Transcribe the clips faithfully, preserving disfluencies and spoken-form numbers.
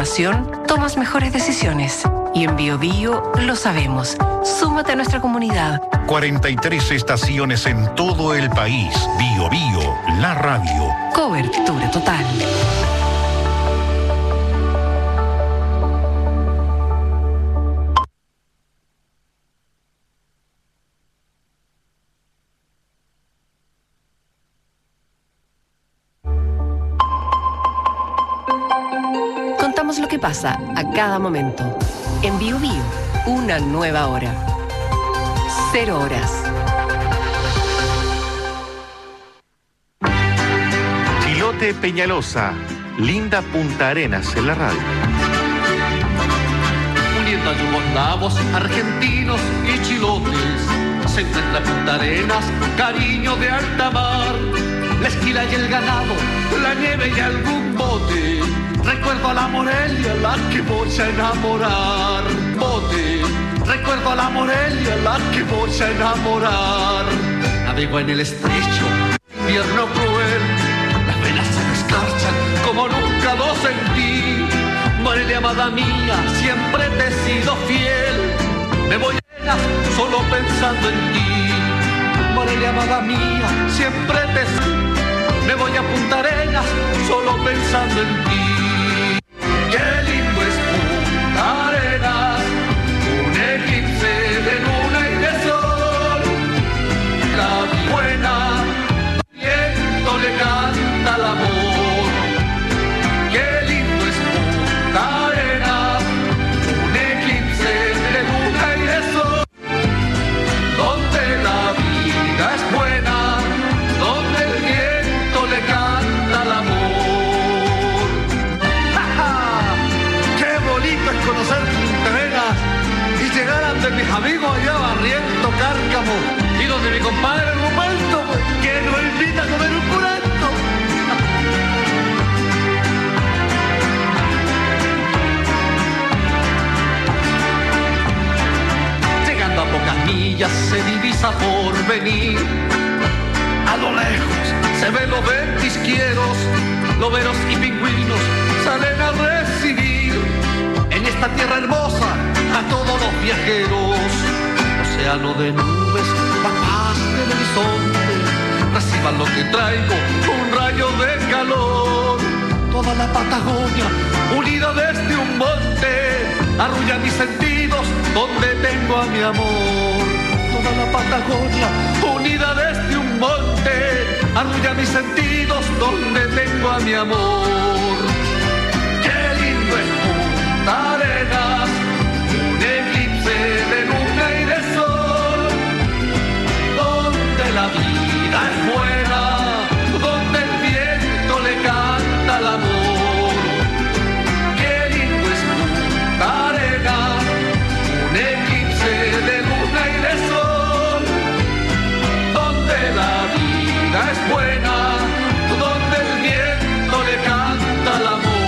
información, tomas mejores decisiones. Y en Bio Bio lo sabemos. Súmate a nuestra comunidad. cuarenta y tres estaciones en todo el país. Bio Bio, la radio. Cobertura total. Contamos lo que pasa a cada momento. En Bio Bio, una nueva hora. Cero horas. Chilote Peñalosa, linda Punta Arenas en la radio. Uniendo a yugoslavos, argentinos y chilotes, se encuentra Punta Arenas, cariño de alta mar. La esquila y el ganado, la nieve y algún bote. Recuerdo a la Morelia, la que voy a enamorar. Bote, recuerdo a la Morelia, la que voy a enamorar. Navego en el estrecho, invierno cruel. Las velas se me escarchan como nunca lo sentí. Morelia, amada mía, siempre te he sido fiel. Me voy a solo pensando en ti. Morelia, amada mía, siempre te he sido. Me voy a Punta Arenas solo pensando en ti. Qué lindo es Punta Arenas, un eclipse de luna y de sol. La buena, viento le canta el amor. Qué lindo es Punta Arenas, un eclipse de luna y de sol. Donde la vida es buena, donde el viento le canta el amor. Es conocer Punta Arenas y llegar ante mis amigos allá Barriento, Cárcamo y donde mi compadre Ruperto, que nos invita a comer un purento. Llegando a pocas millas se divisa por venir. A lo lejos se ven los ventisquieros, loberos y pingüinos salen a recibir en esta tierra hermosa a todos los viajeros. Océano de nubes, la paz del horizonte, reciban lo que traigo, un rayo de calor. Toda la Patagonia unida desde un monte arrulla mis sentidos donde tengo a mi amor. Toda la Patagonia unida desde un monte arrulla mis sentidos donde tengo a mi amor. Qué lindo es Punta Arenas, un eclipse de luna y de sol, donde la vida es buena, donde el viento le canta el amor. Qué lindo es Punta Arenas, un eclipse de luna y de sol, donde la vida es buena, donde el viento le canta el amor.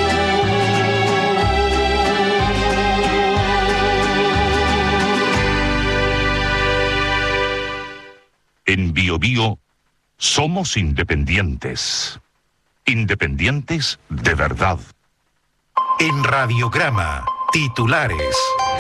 En Bio Bio somos independientes. Independientes de verdad. En Radiograma, titulares.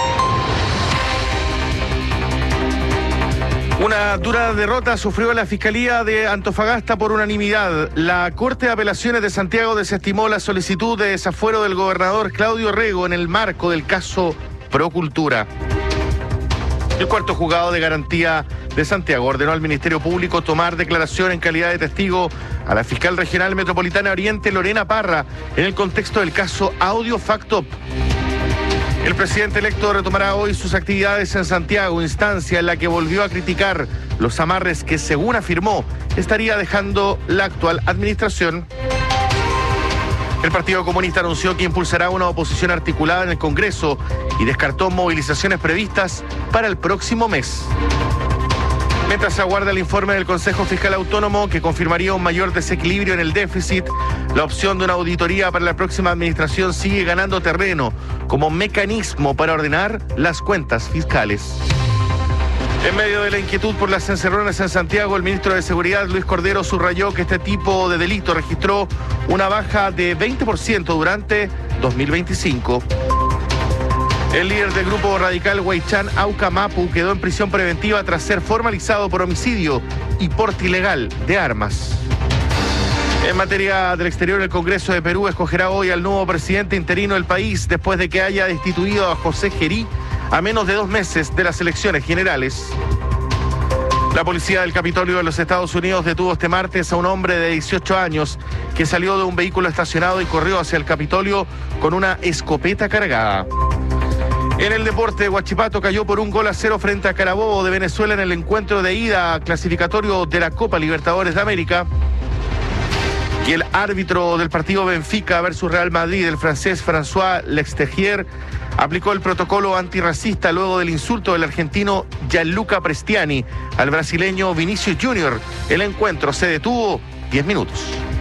Una dura derrota sufrió la Fiscalía de Antofagasta por unanimidad. La Corte de Apelaciones de Santiago desestimó la solicitud de desafuero del gobernador Claudio Rego en el marco del caso Procultura. El cuarto juzgado de garantía de Santiago ordenó al Ministerio Público tomar declaración en calidad de testigo a la fiscal regional metropolitana Oriente, Lorena Parra, en el contexto del caso Audio Factop. El presidente electo retomará hoy sus actividades en Santiago, instancia en la que volvió a criticar los amarres que, según afirmó, estaría dejando la actual administración. El Partido Comunista anunció que impulsará una oposición articulada en el Congreso y descartó movilizaciones previstas para el próximo mes. Mientras se aguarda el informe del Consejo Fiscal Autónomo que confirmaría un mayor desequilibrio en el déficit, la opción de una auditoría para la próxima administración sigue ganando terreno como mecanismo para ordenar las cuentas fiscales. En medio de la inquietud por las encerronas en Santiago, el ministro de Seguridad, Luis Cordero, subrayó que este tipo de delito registró una baja de veinte por ciento durante dos mil veinticinco. El líder del grupo radical Huaychán Auca Mapu quedó en prisión preventiva tras ser formalizado por homicidio y porte ilegal de armas. En materia del exterior, el Congreso de Perú escogerá hoy al nuevo presidente interino del país después de que haya destituido a José Gerí a menos de dos meses de las elecciones generales. La policía del Capitolio de los Estados Unidos detuvo este martes a un hombre de dieciocho años que salió de un vehículo estacionado y corrió hacia el Capitolio con una escopeta cargada. En el deporte, Huachipato cayó por un gol a cero frente a Carabobo de Venezuela en el encuentro de ida clasificatorio de la Copa Libertadores de América. Y el árbitro del partido Benfica versus Real Madrid, el francés François Lextegier, aplicó el protocolo antirracista luego del insulto del argentino Gianluca Prestiani al brasileño Vinicius Junior. El encuentro se detuvo diez minutos.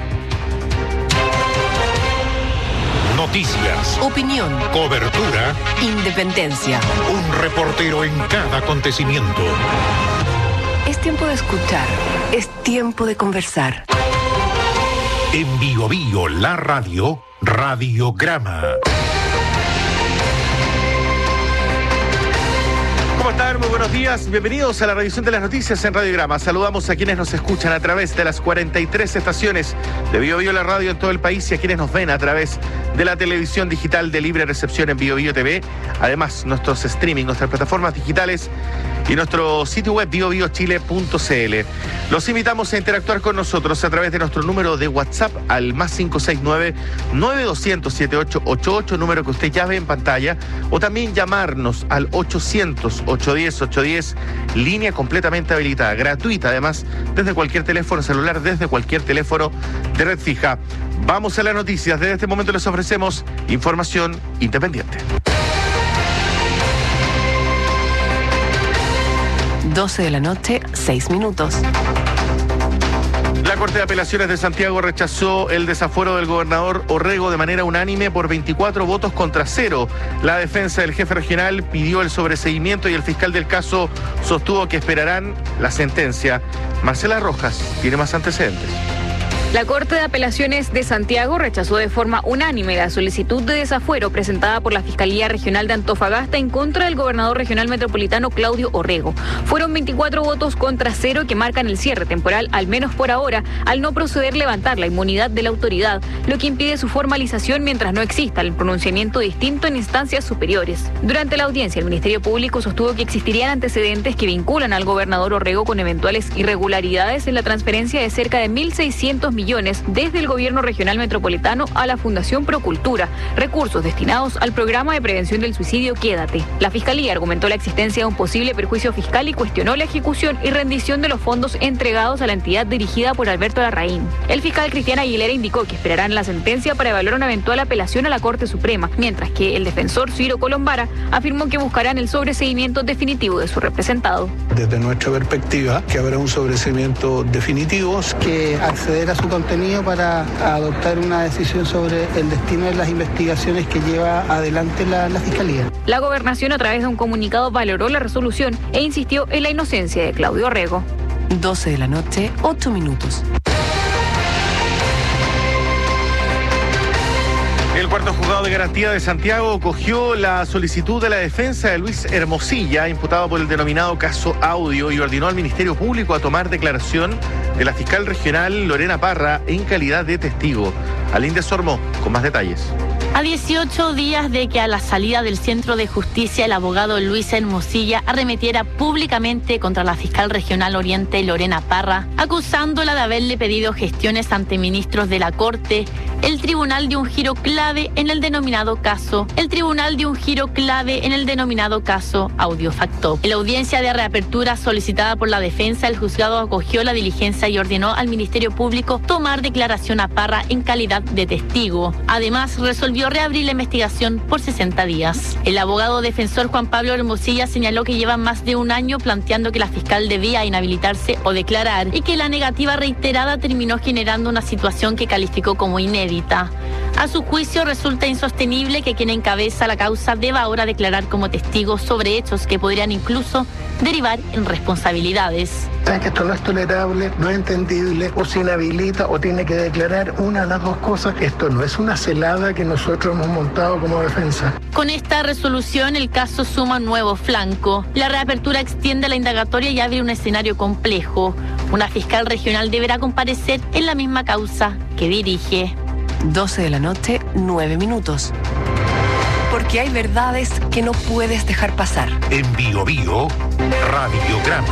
Noticias, Opinión, cobertura, independencia. un reportero en cada acontecimiento. Es tiempo de escuchar, es tiempo de conversar. En Bio Bio, la radio, Radiograma. ¿Cómo están? Muy buenos días. Bienvenidos a la revisión de las noticias en Radiograma. Saludamos a quienes nos escuchan a través de las cuarenta y tres estaciones de Bio Bio, la radio en todo el país, y a quienes nos ven a través de la televisión digital de libre recepción en Bio Bio T V. Además, nuestros streaming, nuestras plataformas digitales y nuestro sitio web bio bio chile punto c l. Los invitamos a interactuar con nosotros a través de nuestro número de WhatsApp al más cinco seis nueve, nueve dos cero cero, siete ocho ocho ocho, número que usted ya ve en pantalla, o también llamarnos al ochocientos, ochocientos diez, ochocientos diez, línea completamente habilitada, gratuita además, desde cualquier teléfono celular, desde cualquier teléfono de red fija. Vamos a las noticias. Desde este momento les ofrecemos información independiente. doce de la noche, seis minutos. La Corte de Apelaciones de Santiago rechazó el desafuero del gobernador Orrego de manera unánime por veinticuatro votos contra cero. La defensa del jefe regional pidió el sobreseguimiento y el fiscal del caso sostuvo que esperarán la sentencia. Marcela Rojas tiene más antecedentes. La Corte de Apelaciones de Santiago rechazó de forma unánime la solicitud de desafuero presentada por la Fiscalía Regional de Antofagasta en contra del gobernador regional metropolitano Claudio Orrego. Fueron veinticuatro votos contra cero que marcan el cierre temporal, al menos por ahora, al no proceder levantar la inmunidad de la autoridad, lo que impide su formalización mientras no exista el pronunciamiento distinto en instancias superiores. Durante la audiencia, el Ministerio Público sostuvo que existirían antecedentes que vinculan al gobernador Orrego con eventuales irregularidades en la transferencia de cerca de mil seiscientos millones desde el gobierno regional metropolitano a la Fundación Procultura, recursos destinados al programa de prevención del suicidio Quédate. La Fiscalía argumentó la existencia de un posible perjuicio fiscal y cuestionó la ejecución y rendición de los fondos entregados a la entidad dirigida por Alberto Larraín. El fiscal Cristian Aguilera indicó que esperarán la sentencia para evaluar una eventual apelación a la Corte Suprema, mientras que el defensor Ciro Colombara afirmó que buscarán el sobreseguimiento definitivo de su representado. Desde nuestra perspectiva, que habrá un sobreseguimiento definitivo, que acceder a su contenido para adoptar una decisión sobre el destino de las investigaciones que lleva adelante la, la Fiscalía. La Gobernación, a través de un comunicado, valoró la resolución e insistió en la inocencia de Claudio Orrego. doce de la noche, ocho minutos. El cuarto juzgado de garantía de Santiago acogió la solicitud de la defensa de Luis Hermosilla, imputado por el denominado caso Audio, y ordenó al Ministerio Público a tomar declaración de la fiscal regional Lorena Parra en calidad de testigo. Alín de Sormo, con más detalles. A dieciocho días de que a la salida del Centro de Justicia el abogado Luis Hermosilla arremetiera públicamente contra la fiscal regional Oriente Lorena Parra, acusándola de haberle pedido gestiones ante ministros de la Corte, el tribunal dio un giro clave en el denominado caso, el tribunal dio un giro clave en el denominado caso Audiofacto. En la audiencia de reapertura solicitada por la defensa, el juzgado acogió la diligencia y ordenó al Ministerio Público tomar declaración a Parra en calidad de testigo. Además, resolvió reabrir la investigación por sesenta días. El abogado defensor Juan Pablo Hermosilla señaló que lleva más de un año planteando que la fiscal debía inhabilitarse o declarar y que la negativa reiterada terminó generando una situación que calificó como inédita. A su juicio, resulta insostenible que quien encabeza la causa deba ahora declarar como testigo sobre hechos que podrían incluso derivar en responsabilidades. Saben que esto no es tolerable, no es entendible, o se inhabilita o tiene que declarar una de las dos cosas. Esto no es una celada que nosotros hemos montado como defensa. Con esta resolución, el caso suma un nuevo flanco. La reapertura extiende la indagatoria y abre un escenario complejo. Una fiscal regional deberá comparecer en la misma causa que dirige. doce de la noche, nueve minutos. Porque hay verdades que no puedes dejar pasar. En Bio Bio, Radiograma.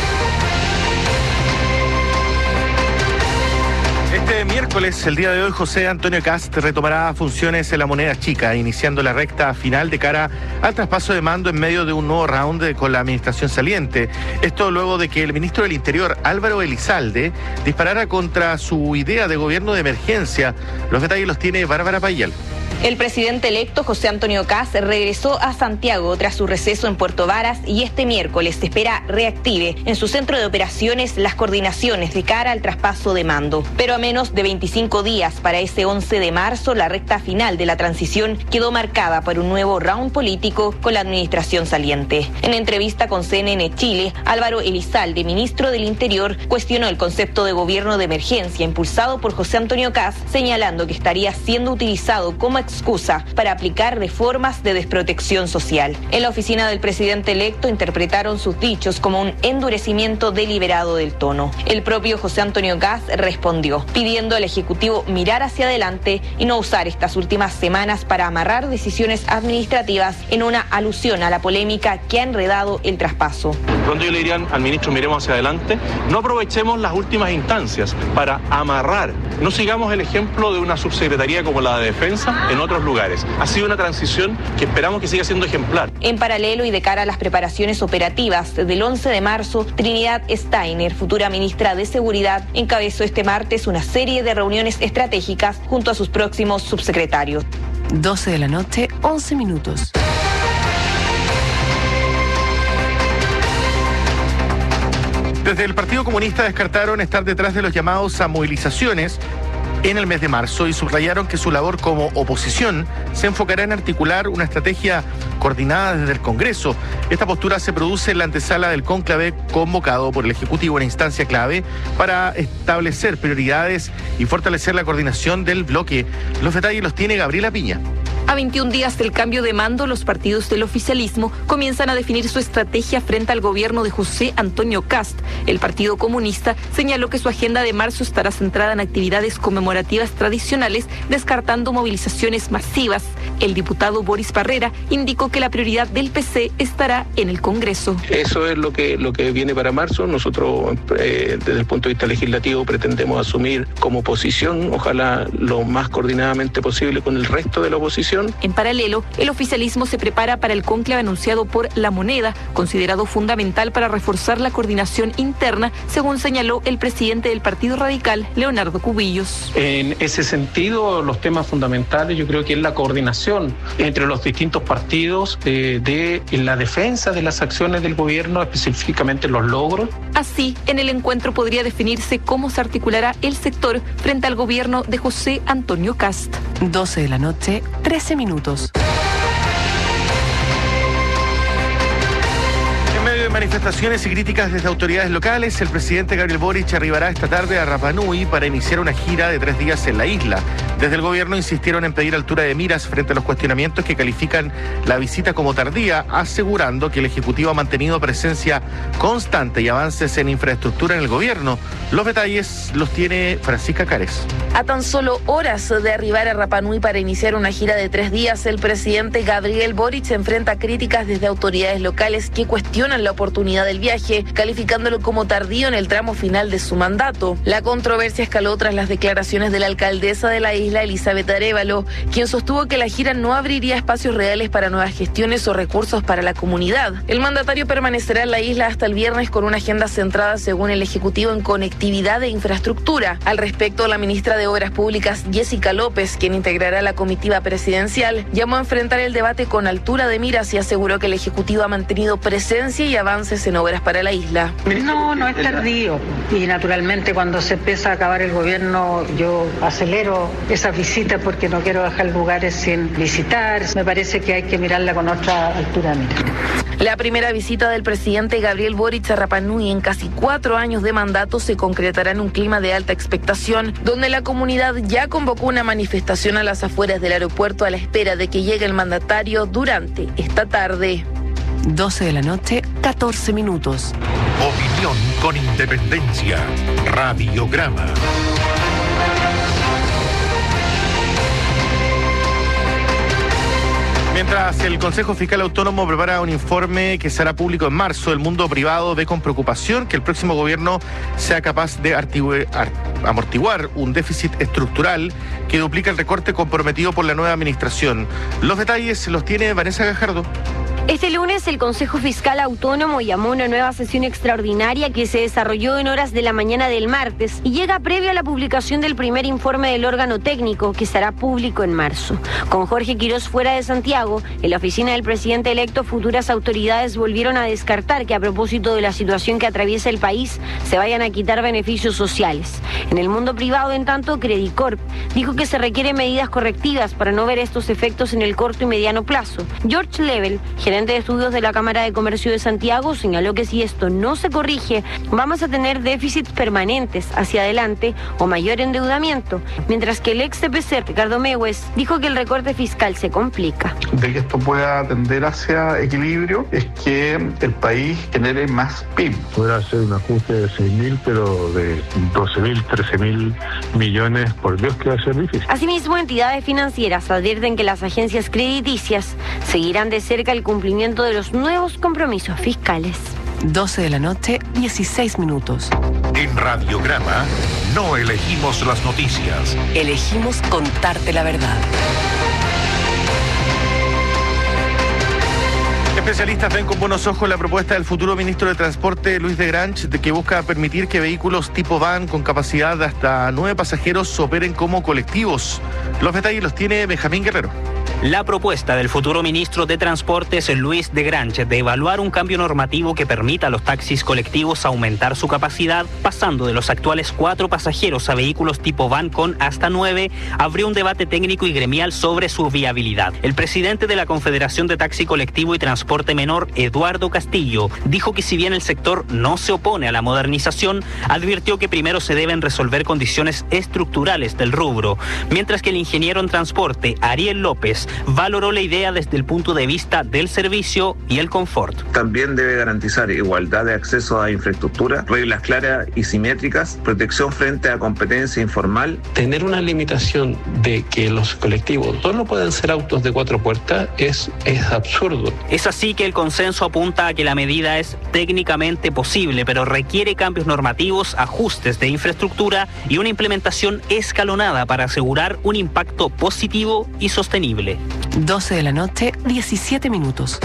Este miércoles, el día de hoy, José Antonio Kast retomará funciones en la Moneda Chica, iniciando la recta final de cara al traspaso de mando en medio de un nuevo round con la administración saliente. Esto luego de que el ministro del Interior, Álvaro Elizalde, disparara contra su idea de gobierno de emergencia. Los detalles los tiene Bárbara Payal. El presidente electo, José Antonio Kast, regresó a Santiago tras su receso en Puerto Varas y este miércoles se espera reactive en su centro de operaciones las coordinaciones de cara al traspaso de mando. Pero a menos de veinticinco días para ese once de marzo, la recta final de la transición quedó marcada por un nuevo round político con la administración saliente. En entrevista con C N N Chile, Álvaro Elizalde, ministro del Interior, cuestionó el concepto de gobierno de emergencia impulsado por José Antonio Kast, señalando que estaría siendo utilizado como excusa para aplicar reformas de desprotección social. En la oficina del presidente electo interpretaron sus dichos como un endurecimiento deliberado del tono. El propio José Antonio Kast respondió, pidiendo al Ejecutivo mirar hacia adelante y no usar estas últimas semanas para amarrar decisiones administrativas en una alusión a la polémica que ha enredado el traspaso. Cuando yo le dirían al ministro miremos hacia adelante, no aprovechemos las últimas instancias para amarrar, no sigamos el ejemplo de una subsecretaría como la de Defensa en otros lugares. Ha sido una transición que esperamos que siga siendo ejemplar. En paralelo y de cara a las preparaciones operativas del once de marzo, Trinidad Steiner, futura ministra de Seguridad, encabezó este martes una serie de reuniones estratégicas junto a sus próximos subsecretarios. doce de la noche, once minutos. Desde el Partido Comunista descartaron estar detrás de los llamados a movilizaciones en el mes de marzo y subrayaron que su labor como oposición se enfocará en articular una estrategia coordinada desde el Congreso. Esta postura se produce en la antesala del cónclave convocado por el Ejecutivo, una instancia clave para establecer prioridades y fortalecer la coordinación del bloque. Los detalles los tiene Gabriela Piña. A veintiún días del cambio de mando, los partidos del oficialismo comienzan a definir su estrategia frente al gobierno de José Antonio Kast. El Partido Comunista señaló que su agenda de marzo estará centrada en actividades conmemorativas tradicionales, descartando movilizaciones masivas. El diputado Boris Barrera indicó que la prioridad del P C estará en el Congreso. Eso es lo que, lo que viene para marzo. Nosotros, eh, desde el punto de vista legislativo, pretendemos asumir como posición, ojalá lo más coordinadamente posible con el resto de la oposición. En paralelo, el oficialismo se prepara para el cónclave anunciado por La Moneda, considerado fundamental para reforzar la coordinación interna, según señaló el presidente del Partido Radical, Leonardo Cubillos. En ese sentido, los temas fundamentales yo creo que es la coordinación entre los distintos partidos de, de en la defensa de las acciones del gobierno, específicamente los logros. Así, en el encuentro podría definirse cómo se articulará el sector frente al gobierno de José Antonio Kast. doce de la noche, trece minutos. En medio de manifestaciones y críticas desde autoridades locales, el presidente Gabriel Boric arribará esta tarde a Rapa Nui para iniciar una gira de tres días en la isla. Desde el gobierno insistieron en pedir altura de miras frente a los cuestionamientos que califican la visita como tardía, asegurando que el Ejecutivo ha mantenido presencia constante y avances en infraestructura en el gobierno. Los detalles los tiene Francisca Cárez. A tan solo horas de arribar a Rapa Nui para iniciar una gira de tres días, el presidente Gabriel Boric se enfrenta a críticas desde autoridades locales que cuestionan la oportunidad del viaje, calificándolo como tardío en el tramo final de su mandato. La controversia escaló tras las declaraciones de la alcaldesa de la isla, Elizabeth Arévalo, quien sostuvo que la gira no abriría espacios reales para nuevas gestiones o recursos para la comunidad. El mandatario permanecerá en la isla hasta el viernes con una agenda centrada, según el Ejecutivo, en conectividad e infraestructura. Al respecto, la ministra de Obras Públicas, Jessica López, quien integrará la comitiva presidencial, llamó a enfrentar el debate con altura de miras y aseguró que el Ejecutivo ha mantenido presencia y avanza avances en obras para la isla. No, no es tardío. Y naturalmente cuando se empieza a acabar el gobierno yo acelero esas visitas porque no quiero dejar lugares sin visitar. Me parece que hay que mirarla con otra altura de mira. La primera visita del presidente Gabriel Boric a Rapa Nui en casi cuatro años de mandato se concretará en un clima de alta expectación, donde la comunidad ya convocó una manifestación a las afueras del aeropuerto a la espera de que llegue el mandatario durante esta tarde. doce de la noche, catorce minutos. Opinión con independencia. Radiograma. Mientras el Consejo Fiscal Autónomo prepara un informe que será público en marzo, el mundo privado ve con preocupación que el próximo gobierno sea capaz de amortiguar un déficit estructural que duplica el recorte comprometido por la nueva administración. Los detalles los tiene Vanessa Gajardo. Este lunes el Consejo Fiscal Autónomo llamó a una nueva sesión extraordinaria que se desarrolló en horas de la mañana del martes y llega previo a la publicación del primer informe del órgano técnico que será público en marzo. Con Jorge Quirós fuera de Santiago, en la oficina del presidente electo, futuras autoridades volvieron a descartar que a propósito de la situación que atraviesa el país se vayan a quitar beneficios sociales. En el mundo privado, en tanto, Credicorp dijo que se requieren medidas correctivas para no ver estos efectos en el corto y mediano plazo. George Level, gerente de estudios de la Cámara de Comercio de Santiago, señaló que si esto no se corrige, vamos a tener déficits permanentes hacia adelante o mayor endeudamiento, mientras que el ex C P C, Ricardo Mewes, dijo que el recorte fiscal se complica. De que esto pueda tender hacia equilibrio es que el país genere más P I B. Podrá ser un ajuste de seis mil, pero de doce mil, trece mil millones, por Dios que va a ser difícil. Asimismo, entidades financieras advierten que las agencias crediticias seguirán de cerca el cumplimiento de los nuevos compromisos fiscales. doce de la noche, dieciséis minutos. En Radiograma no elegimos las noticias. Elegimos contarte la verdad. Especialistas ven con buenos ojos la propuesta del futuro ministro de Transporte, Luis de Grange, de que busca permitir que vehículos tipo van con capacidad de hasta nueve pasajeros operen como colectivos. Los detalles los tiene Benjamín Guerrero. La propuesta del futuro ministro de Transportes, Luis de Grange, de evaluar un cambio normativo que permita a los taxis colectivos aumentar su capacidad, pasando de los actuales cuatro pasajeros a vehículos tipo van con hasta nueve, abrió un debate técnico y gremial sobre su viabilidad. El presidente de la Confederación de Taxi Colectivo y Transporte Menor, Eduardo Castillo, dijo que si bien el sector no se opone a la modernización, advirtió que primero se deben resolver condiciones estructurales del rubro, mientras que el ingeniero en transporte, Ariel López, valoró la idea desde el punto de vista del servicio y el confort. También debe garantizar igualdad de acceso a infraestructura, reglas claras y simétricas, protección frente a competencia informal. Tener una limitación de que los colectivos solo pueden ser autos de cuatro puertas es, es absurdo. Es así que el consenso apunta a que la medida es técnicamente posible, pero requiere cambios normativos, ajustes de infraestructura y una implementación escalonada para asegurar un impacto positivo y sostenible. doce de la noche, diecisiete minutos.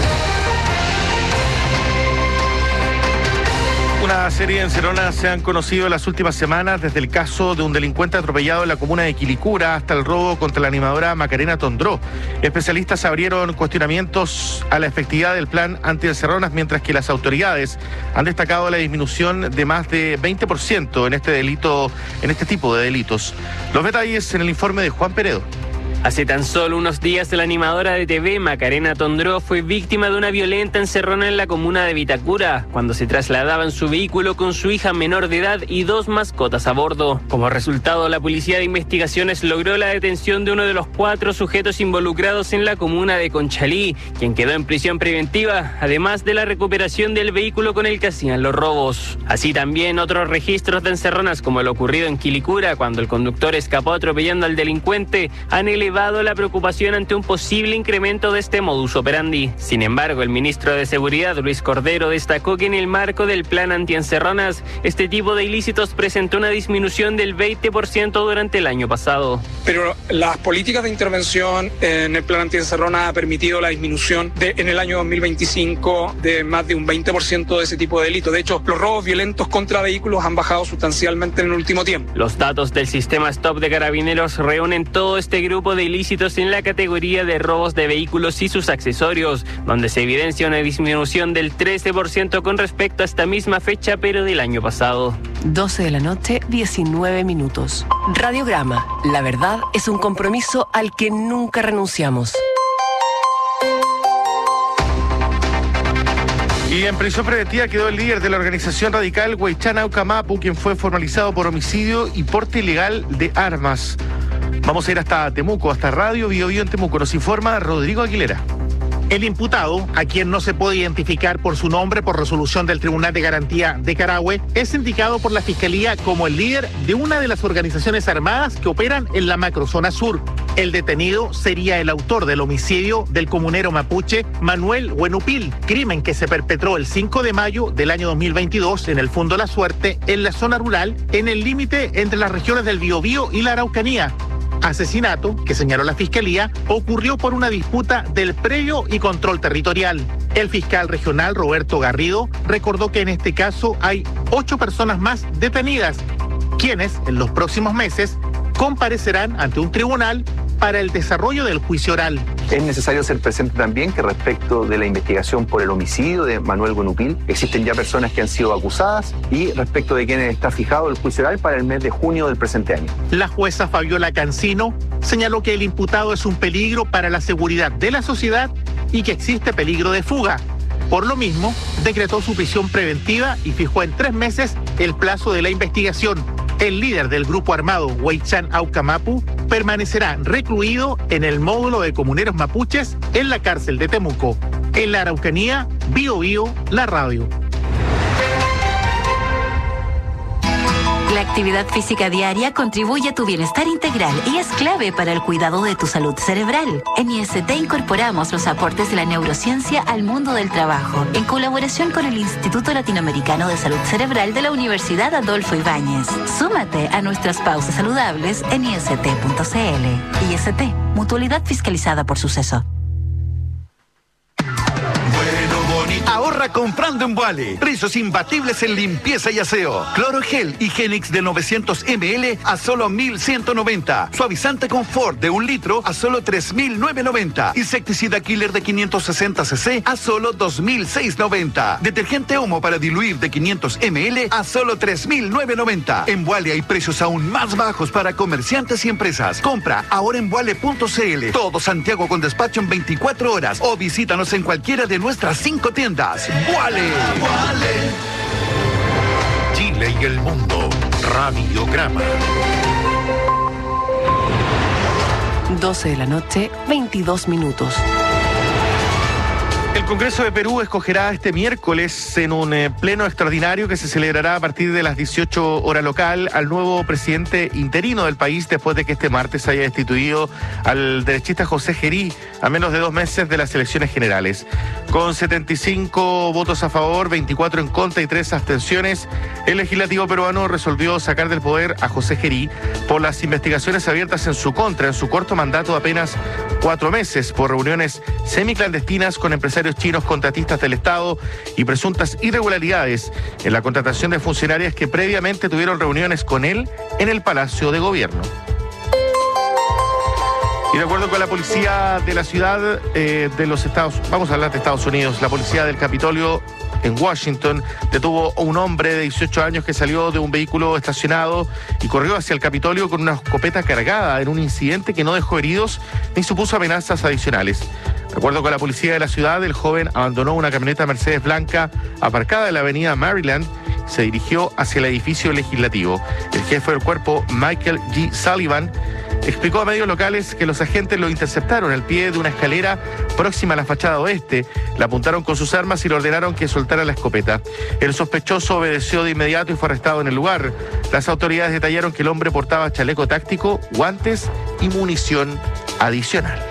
Una serie de encerronas se han conocido en las últimas semanas, desde el caso de un delincuente atropellado en la comuna de Quilicura hasta el robo contra la animadora Macarena Tondró. Especialistas abrieron cuestionamientos a la efectividad del plan anti-encerronas, mientras que las autoridades han destacado la disminución de más de veinte por ciento en este delito, en este tipo de delitos. Los detalles en el informe de Juan Peredo. Hace tan solo unos días, la animadora de T V, Macarena Tondró, fue víctima de una violenta encerrona en la comuna de Vitacura, cuando se trasladaba en su vehículo con su hija menor de edad y dos mascotas a bordo. Como resultado, la Policía de Investigaciones logró la detención de uno de los cuatro sujetos involucrados en la comuna de Conchalí, quien quedó en prisión preventiva, además de la recuperación del vehículo con el que hacían los robos. Así también otros registros de encerronas, como el ocurrido en Quilicura, cuando el conductor escapó atropellando al delincuente, han elevado la preocupación ante un posible incremento de este modus operandi. Sin embargo, el ministro de Seguridad, Luis Cordero, destacó que en el marco del plan antiencerronas, este tipo de ilícitos presentó una disminución del veinte por ciento durante el año pasado. Pero las políticas de intervención en el plan antiencerronas ha permitido la disminución de, en el año dos mil veinticinco de más de un veinte por ciento de ese tipo de delitos. De hecho, los robos violentos contra vehículos han bajado sustancialmente en el último tiempo. Los datos del sistema Stop de Carabineros reúnen todo este grupo de de ilícitos en la categoría de robos de vehículos y sus accesorios, donde se evidencia una disminución del trece por ciento con respecto a esta misma fecha, pero del año pasado. doce de la noche, diecinueve minutos. Radiograma. La verdad es un compromiso al que nunca renunciamos. Y en prisión preventiva quedó el líder de la organización radical Huaychán Aucamapu, quien fue formalizado por homicidio y porte ilegal de armas. Vamos a ir hasta Temuco, hasta Radio Bio Bio en Temuco. Nos informa Rodrigo Aguilera. El imputado, a quien no se puede identificar por su nombre por resolución del Tribunal de Garantía de Carahue, es indicado por la Fiscalía como el líder de una de las organizaciones armadas que operan en la macrozona sur. El detenido sería el autor del homicidio del comunero mapuche Manuel Huenupil, crimen que se perpetró el cinco de mayo del año dos mil veintidós en el Fundo La Suerte, en la zona rural, en el límite entre las regiones del Biobío y la Araucanía. Asesinato, que señaló la Fiscalía, ocurrió por una disputa del predio y control territorial. El fiscal regional Roberto Garrido recordó que en este caso hay ocho personas más detenidas, quienes en los próximos meses comparecerán ante un tribunal para el desarrollo del juicio oral. Es necesario ser presente también que respecto de la investigación por el homicidio de Manuel Huenupil, existen ya personas que han sido acusadas y respecto de quienes está fijado el juicio oral para el mes de junio del presente año. La jueza Fabiola Cancino señaló que el imputado es un peligro para la seguridad de la sociedad y que existe peligro de fuga. Por lo mismo, decretó su prisión preventiva y fijó en tres meses el plazo de la investigación. El líder del grupo armado Huaychán Aucamapu permanecerá recluido en el módulo de comuneros mapuches en la cárcel de Temuco. En la Araucanía, Bio Bio, la radio. La actividad física diaria contribuye a tu bienestar integral y es clave para el cuidado de tu salud cerebral. En I S T incorporamos los aportes de la neurociencia al mundo del trabajo, en colaboración con el Instituto Latinoamericano de Salud Cerebral de la Universidad Adolfo Ibáñez. Súmate a nuestras pausas saludables en i s t punto c l. I S T, mutualidad fiscalizada por Suceso. Ahorra comprando en Vuale. Precios imbatibles en limpieza y aseo. Cloro Gel Higienix de novecientos mililitros a solo mil ciento noventa. Suavizante Confort de un litro a solo tres mil novecientos noventa. Insecticida Killer de quinientos sesenta cc a solo dos mil seiscientos noventa. Detergente Omo para diluir de quinientos mililitros a solo tres mil novecientos noventa. En Vuale hay precios aún más bajos para comerciantes y empresas. Compra ahora en vuale punto c l. Todo Santiago con despacho en veinticuatro horas o visítanos en cualquiera de nuestras cinco tiendas. ¡Vuale! ¡Vuale! Chile y el mundo. Radiograma. doce de la noche, veintidós minutos. El Congreso de Perú escogerá este miércoles en un eh, pleno extraordinario que se celebrará a partir de las dieciocho horas local al nuevo presidente interino del país después de que este martes haya destituido al derechista José Gerí a menos de dos meses de las elecciones generales. Con setenta y cinco votos a favor, veinticuatro en contra y tres abstenciones, el legislativo peruano resolvió sacar del poder a José Gerí por las investigaciones abiertas en su contra en su corto mandato de apenas cuatro meses por reuniones semiclandestinas con empresarios chinos contratistas del Estado y presuntas irregularidades en la contratación de funcionarias que previamente tuvieron reuniones con él en el Palacio de Gobierno. Y de acuerdo con la policía de la ciudad eh, de los Estados, vamos a hablar de Estados Unidos, la policía del Capitolio en Washington detuvo a un hombre de dieciocho años que salió de un vehículo estacionado y corrió hacia el Capitolio con una escopeta cargada en un incidente que no dejó heridos ni supuso amenazas adicionales. De acuerdo con la policía de la ciudad, el joven abandonó una camioneta Mercedes blanca aparcada en la avenida Maryland y se dirigió hacia el edificio legislativo. El jefe del cuerpo, Michael G. Sullivan, explicó a medios locales que los agentes lo interceptaron al pie de una escalera próxima a la fachada oeste, le apuntaron con sus armas y le ordenaron que soltara la escopeta. El sospechoso obedeció de inmediato y fue arrestado en el lugar. Las autoridades detallaron que el hombre portaba chaleco táctico, guantes y munición adicional.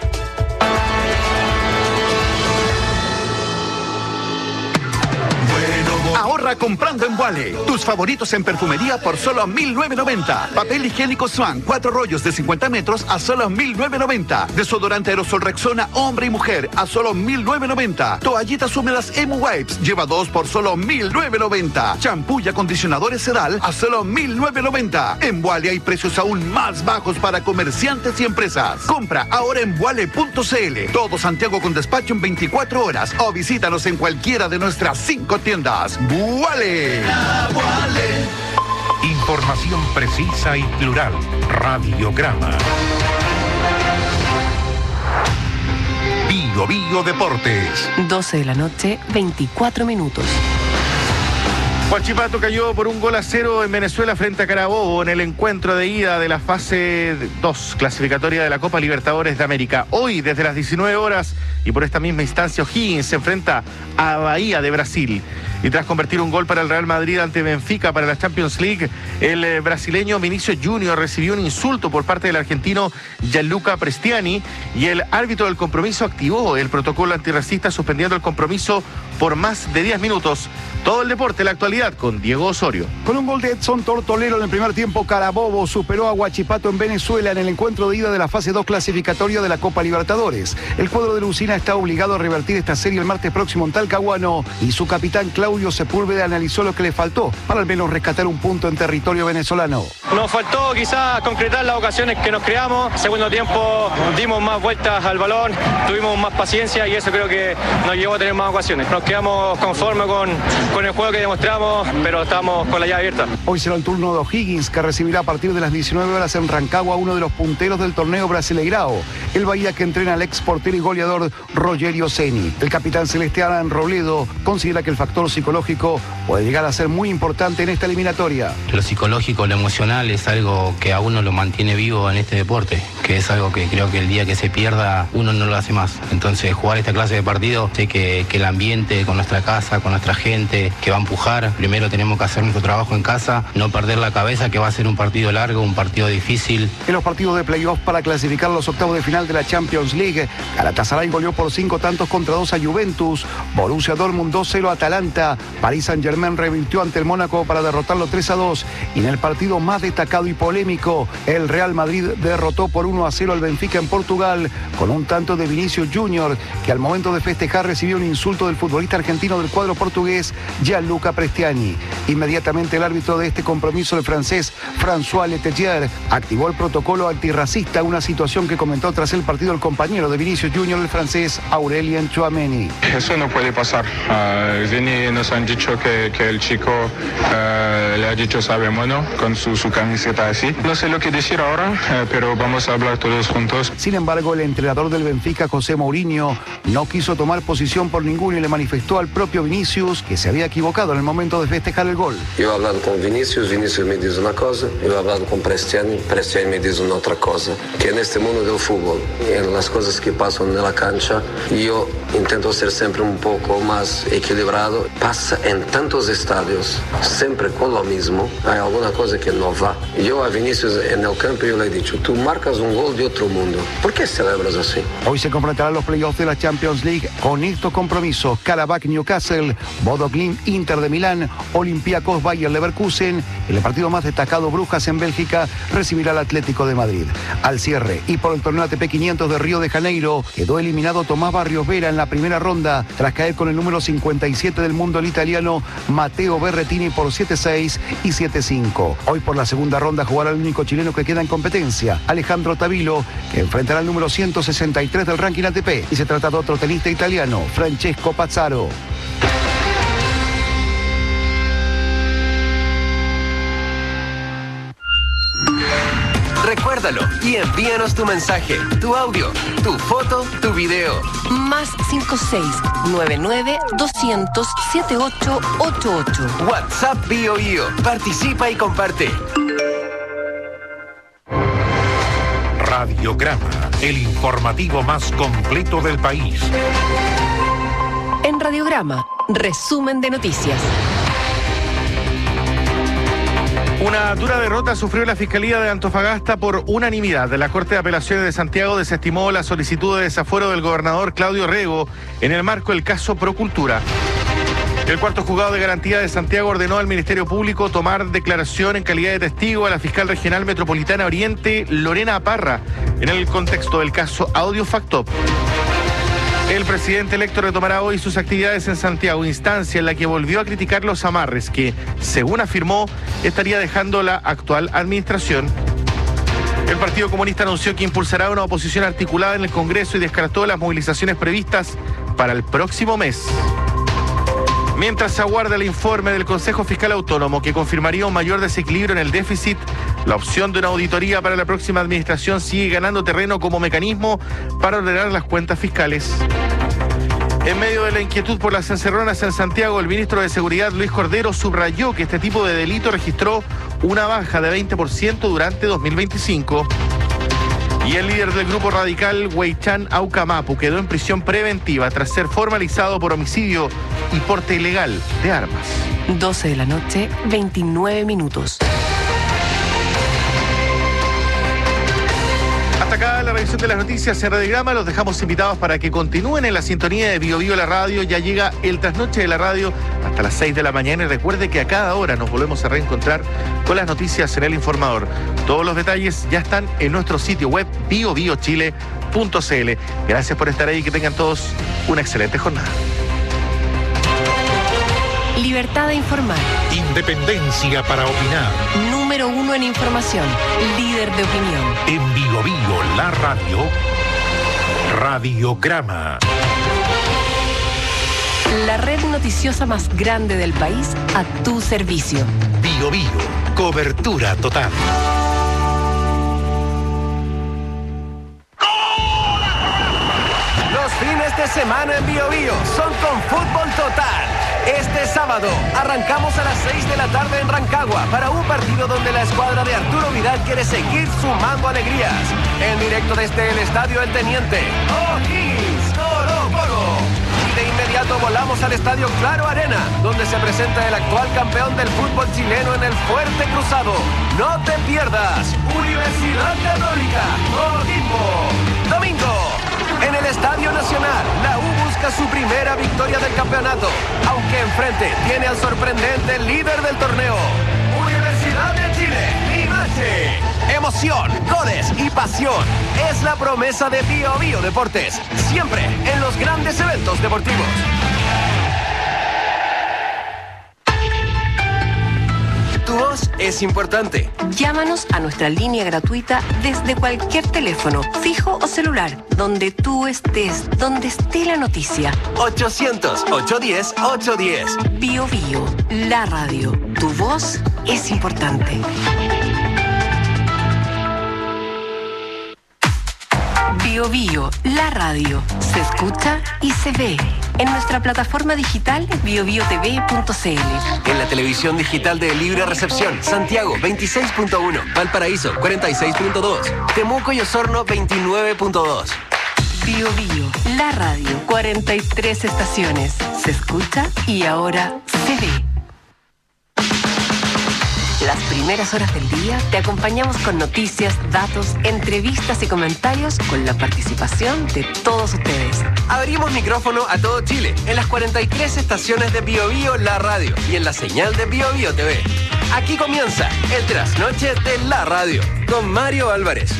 Ahorra comprando en Wally. Tus favoritos en perfumería por solo mil novecientos noventa. Papel higiénico Swan, cuatro rollos de cincuenta metros a solo mil novecientos noventa. Desodorante aerosol Rexona, hombre y mujer, a solo mil novecientos noventa. Toallitas húmedas Emu Wipes, lleva dos por solo mil novecientos noventa. Champú y acondicionadores Sedal, a solo mil novecientos noventa. En Wally hay precios aún más bajos para comerciantes y empresas. Compra ahora en wally punto c l. Todo Santiago con despacho en veinticuatro horas o visítanos en cualquiera de nuestras cinco tiendas. ¡Wally! Información precisa y plural. Radiograma. Bio Bio Deportes. doce de la noche, veinticuatro minutos. Huachipato cayó por un gol a cero en Venezuela frente a Carabobo en el encuentro de ida de la fase dos clasificatoria de la Copa Libertadores de América. Hoy, desde las diecinueve horas, y por esta misma instancia, O'Higgins se enfrenta a Bahía de Brasil. Y tras convertir un gol para el Real Madrid ante Benfica para la Champions League, el eh, brasileño Vinicius Junior recibió un insulto por parte del argentino Gianluca Prestiani y el árbitro del compromiso activó el protocolo antirracista suspendiendo el compromiso por más de diez minutos. Todo el deporte, la actualidad con Diego Osorio. Con un gol de Edson Tortolero en el primer tiempo, Carabobo superó a Huachipato en Venezuela en el encuentro de ida de la fase dos clasificatoria de la Copa Libertadores. El cuadro de Lucina está obligado a revertir esta serie el martes próximo en Talcahuano y su capitán Claudio Sepúlveda analizó lo que le faltó para al menos rescatar un punto en territorio venezolano. Nos faltó quizás concretar las ocasiones que nos creamos. Segundo tiempo dimos más vueltas al balón, tuvimos más paciencia y eso creo que nos llevó a tener más ocasiones. Nos quedamos conformes con, con el juego que demostramos, pero estamos con la llave abierta. Hoy será el turno de O'Higgins, que recibirá a partir de las diecinueve horas en Rancagua a uno de los punteros del torneo Brasileirao, el Bahía que entrena al ex portero y goleador Rogerio Ceni. El capitán celeste Alan Robledo considera que el factor psicológico puede llegar a ser muy importante en esta eliminatoria. Lo psicológico, lo emocional es algo que a uno lo mantiene vivo en este deporte, que es algo que creo que el día que se pierda uno no lo hace más. Entonces jugar esta clase de partido, sé que, que el ambiente con nuestra casa, con nuestra gente, que va a empujar. Primero tenemos que hacer nuestro trabajo en casa, no perder la cabeza, que va a ser un partido largo, un partido difícil. En los partidos de playoff para clasificar los octavos de final de la Champions League, Galatasaray goleó por cinco tantos contra dos a Juventus, Borussia Dortmund dos cero a Atalanta, Paris Saint-Germain revirtió ante el Mónaco para derrotarlo tres a dos, y en el partido más destacado y polémico, el Real Madrid derrotó por uno a cero al Benfica en Portugal, con un tanto de Vinicius Junior, que al momento de festejar recibió un insulto del futbolista argentino del cuadro portugués, Gianluca Prestiani. Inmediatamente el árbitro de este compromiso, el francés François Letelier, activó el protocolo antirracista, una situación que comentó tras el partido el compañero de Vinicius Junior, el francés Aurelien Tchouameni. Eso no puede pasar. Uh, Vini nos han dicho que, que el chico uh, le ha dicho sabe mono con su, su camiseta así. No sé lo que decir ahora, uh, pero vamos a hablar todos juntos. Sin embargo, el entrenador del Benfica, José Mourinho, no quiso tomar posición por ninguno y le manifestó al propio Vinicius que se había equivocado en el momento de festejar el gol. Yo he hablado con Vinicius, Vinicius me dice una cosa, yo he hablado con Prestiani, Prestiani me dice una otra cosa. Que en este mundo del fútbol, en las cosas que pasan en la cancha, yo intento ser siempre un poco más equilibrado. Pasa en tantos estadios, siempre con lo mismo, hay alguna cosa que no va. Yo a Vinicius en el campo yo le he dicho, tú marcas un gol de otro mundo, ¿por qué celebras así? Hoy se completarán los playoffs de la Champions League con estos compromisos: Karabakh Newcastle, Bodo Glimt Inter de Milán, Olympiacos Bayer Leverkusen. En el partido más destacado, Brujas en Bélgica recibirá al Atlético de Madrid. Al cierre y por el torneo A T P quinientos de Río de Janeiro, quedó eliminado Tomás Barrios Vera en la primera ronda tras caer con el número cincuenta y siete del mundo, el italiano Matteo Berrettini, por siete seis y siete cinco. Hoy por la segunda ronda jugará el único chileno que queda en competencia, Alejandro Tavilo, que enfrentará al número ciento sesenta y tres del ranking A T P, y se trata de otro tenista italiano, Francesco Pazzaro. Recuérdalo y envíanos tu mensaje, tu audio, tu foto, tu video. Más cinco seis nueve nueve dos cero cero siete ocho ocho ocho. WhatsApp Bio Bio. Participa y comparte. Radiograma, el informativo más completo del país. En Radiograma, resumen de noticias. Una dura derrota sufrió la Fiscalía de Antofagasta por unanimidad. La Corte de Apelaciones de Santiago desestimó la solicitud de desafuero del gobernador Claudio Rego en el marco del caso Procultura. El cuarto juzgado de garantía de Santiago ordenó al Ministerio Público tomar declaración en calidad de testigo a la fiscal regional metropolitana Oriente, Lorena Aparra, en el contexto del caso Audio Factop. El presidente electo retomará hoy sus actividades en Santiago, instancia en la que volvió a criticar los amarres que, según afirmó, estaría dejando la actual administración. El Partido Comunista anunció que impulsará una oposición articulada en el Congreso y descartó las movilizaciones previstas para el próximo mes. Mientras se aguarda el informe del Consejo Fiscal Autónomo que confirmaría un mayor desequilibrio en el déficit, la opción de una auditoría para la próxima administración sigue ganando terreno como mecanismo para ordenar las cuentas fiscales. En medio de la inquietud por las encerronas en Santiago, el ministro de Seguridad, Luis Cordero, subrayó que este tipo de delito registró una baja de veinte por ciento durante dos mil veinticinco. Y el líder del grupo radical, Weichan Aucamapu, quedó en prisión preventiva tras ser formalizado por homicidio y porte ilegal de armas. doce de la noche, veintinueve minutos. Hasta acá la revisión de las noticias en Radiograma. Los dejamos invitados para que continúen en la sintonía de Bio Bio la radio. Ya llega el trasnoche de la radio hasta las seis de la mañana. Y recuerde que a cada hora nos volvemos a reencontrar con las noticias en El Informador. Todos los detalles ya están en nuestro sitio web bio bio chile punto c l. Gracias por estar ahí y que tengan todos una excelente jornada. Libertad de informar. Independencia para opinar. Número uno en información. Líder de opinión. En Bio Bio la radio. Radiograma. La red noticiosa más grande del país a tu servicio. Bio Bio. Cobertura total. Los fines de semana en Bio Bio son con fútbol total. Este sábado arrancamos a las seis de la tarde en Rancagua para un partido donde la escuadra de Arturo Vidal quiere seguir sumando alegrías. En directo desde el Estadio El Teniente. ¡O'Higgins, Colo Colo! Y de inmediato volamos al Estadio Claro Arena, donde se presenta el actual campeón del fútbol chileno en el Fuerte Cruzado. ¡No te pierdas! Universidad Católica, Coquimbo. Domingo. En el Estadio Nacional, la U busca su primera victoria del campeonato, aunque enfrente tiene al sorprendente líder del torneo, Universidad de Chile, Limache. Emoción, goles y pasión es la promesa de Bio Bio Deportes, siempre en los grandes eventos deportivos. Tu voz es importante. Llámanos a nuestra línea gratuita desde cualquier teléfono, fijo o celular, donde tú estés, donde esté la noticia. ochocientos, ochocientos diez, ochocientos diez. Bio Bio, la radio. Tu voz es importante. Bio Bio, la radio. Se escucha y se ve. En nuestra plataforma digital bio bio t v punto c l. En la televisión digital de Libre Recepción, Santiago veintiséis punto uno, Valparaíso cuarenta y seis punto dos, Temuco y Osorno veintinueve punto dos. Bio Bio, la radio, cuarenta y tres estaciones. Se escucha y ahora se ve. Las primeras horas del día te acompañamos con noticias, datos, entrevistas y comentarios con la participación de todos ustedes. Abrimos micrófono a todo Chile en las cuarenta y tres estaciones de Bio Bio la radio y en la señal de Bio Bio T V. Aquí comienza el trasnoche de la radio con Mario Álvarez.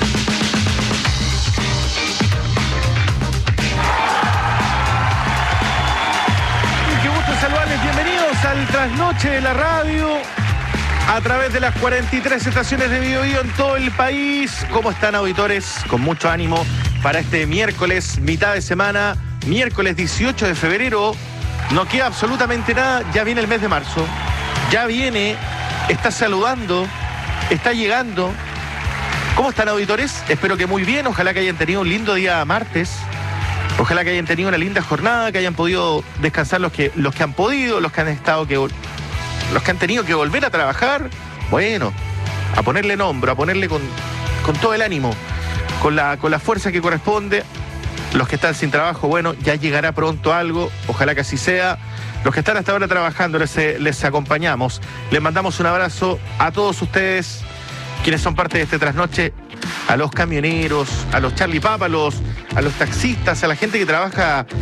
Qué gusto saludarles, bienvenidos al trasnoche de la radio. A través de las cuarenta y tres estaciones de Bio Bio en todo el país. ¿Cómo están, auditores? Con mucho ánimo para este miércoles, mitad de semana, miércoles dieciocho de febrero. No queda absolutamente nada, ya viene el mes de marzo. Ya viene, está saludando, está llegando. ¿Cómo están, auditores? Espero que muy bien, ojalá que hayan tenido un lindo día martes. Ojalá que hayan tenido una linda jornada, que hayan podido descansar los que, los que han podido, los que han estado que... Los que han tenido que volver a trabajar, bueno, a ponerle nombre, a ponerle con, con todo el ánimo, con la, con la fuerza que corresponde. Los que están sin trabajo, bueno, ya llegará pronto algo, ojalá que así sea. Los que están hasta ahora trabajando, les, les acompañamos. Les mandamos un abrazo a todos ustedes, quienes son parte de este trasnoche, a los camioneros, a los Charlie Papa, a los, a los taxistas, a la gente que trabaja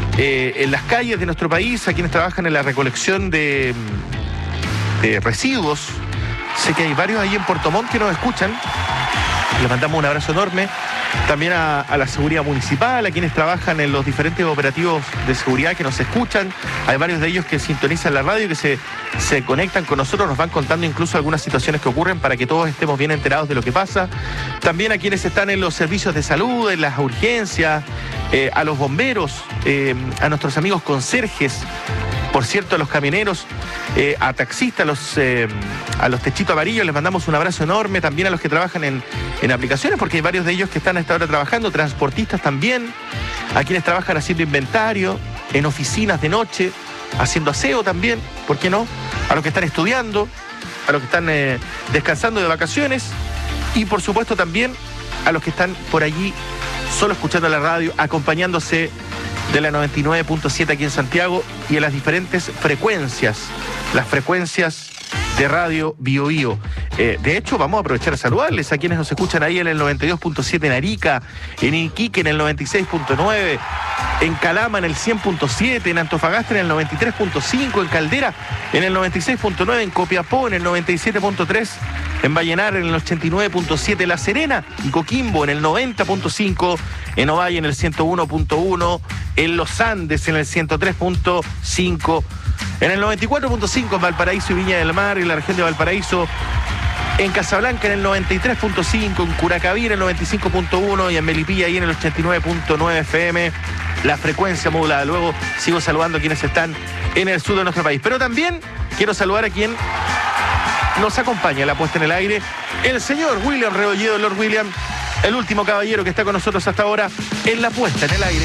eh, en las calles de nuestro país, a quienes trabajan en la recolección de, de residuos. Sé que hay varios ahí en Puerto Montt que nos escuchan. Les mandamos un abrazo enorme. También a, a la seguridad municipal, a quienes trabajan en los diferentes operativos de seguridad que nos escuchan. Hay varios de ellos que sintonizan la radio, que se, se conectan con nosotros, nos van contando incluso algunas situaciones que ocurren para que todos estemos bien enterados de lo que pasa. También a quienes están en los servicios de salud, en las urgencias, eh, a los bomberos, eh, a nuestros amigos conserjes, por cierto, a los camioneros, eh, a taxistas, a los, eh, a los techitos amarillos, les mandamos un abrazo enorme. También a los que trabajan en, en aplicaciones, porque hay varios de ellos que están a esta hora trabajando, transportistas también, a quienes trabajan haciendo inventario, en oficinas de noche, haciendo aseo también, ¿por qué no? A los que están estudiando, a los que están eh, descansando de vacaciones y por supuesto también a los que están por allí solo escuchando la radio, acompañándose de la noventa y nueve punto siete aquí en Santiago y en las diferentes frecuencias, las frecuencias de radio Bio Bio. Eh, de hecho, vamos a aprovechar a saludarles a quienes nos escuchan ahí en el noventa y dos punto siete en Arica, en Iquique en el noventa y seis punto nueve, en Calama en el cien punto siete, en Antofagasta en el noventa y tres punto cinco, en Caldera en el noventa y seis punto nueve, en Copiapó en el noventa y siete punto tres, en Vallenar en el ochenta y nueve punto siete, La Serena y Coquimbo en el noventa punto cinco, en Ovalle en el ciento uno punto uno, en Los Andes en el ciento tres punto cinco, en el noventa y cuatro punto cinco en Valparaíso y Viña del Mar, en la región de Valparaíso, en Casablanca en el noventa y tres punto cinco, en Curacaví en el noventa y cinco punto uno y en Melipilla ahí en el ochenta y nueve punto nueve F M, la frecuencia modulada. Luego sigo saludando a quienes están en el sur de nuestro país. Pero también quiero saludar a quien nos acompaña en la puesta en el aire, el señor William Rebolledo, Lord William, el último caballero que está con nosotros hasta ahora en la puesta en el aire.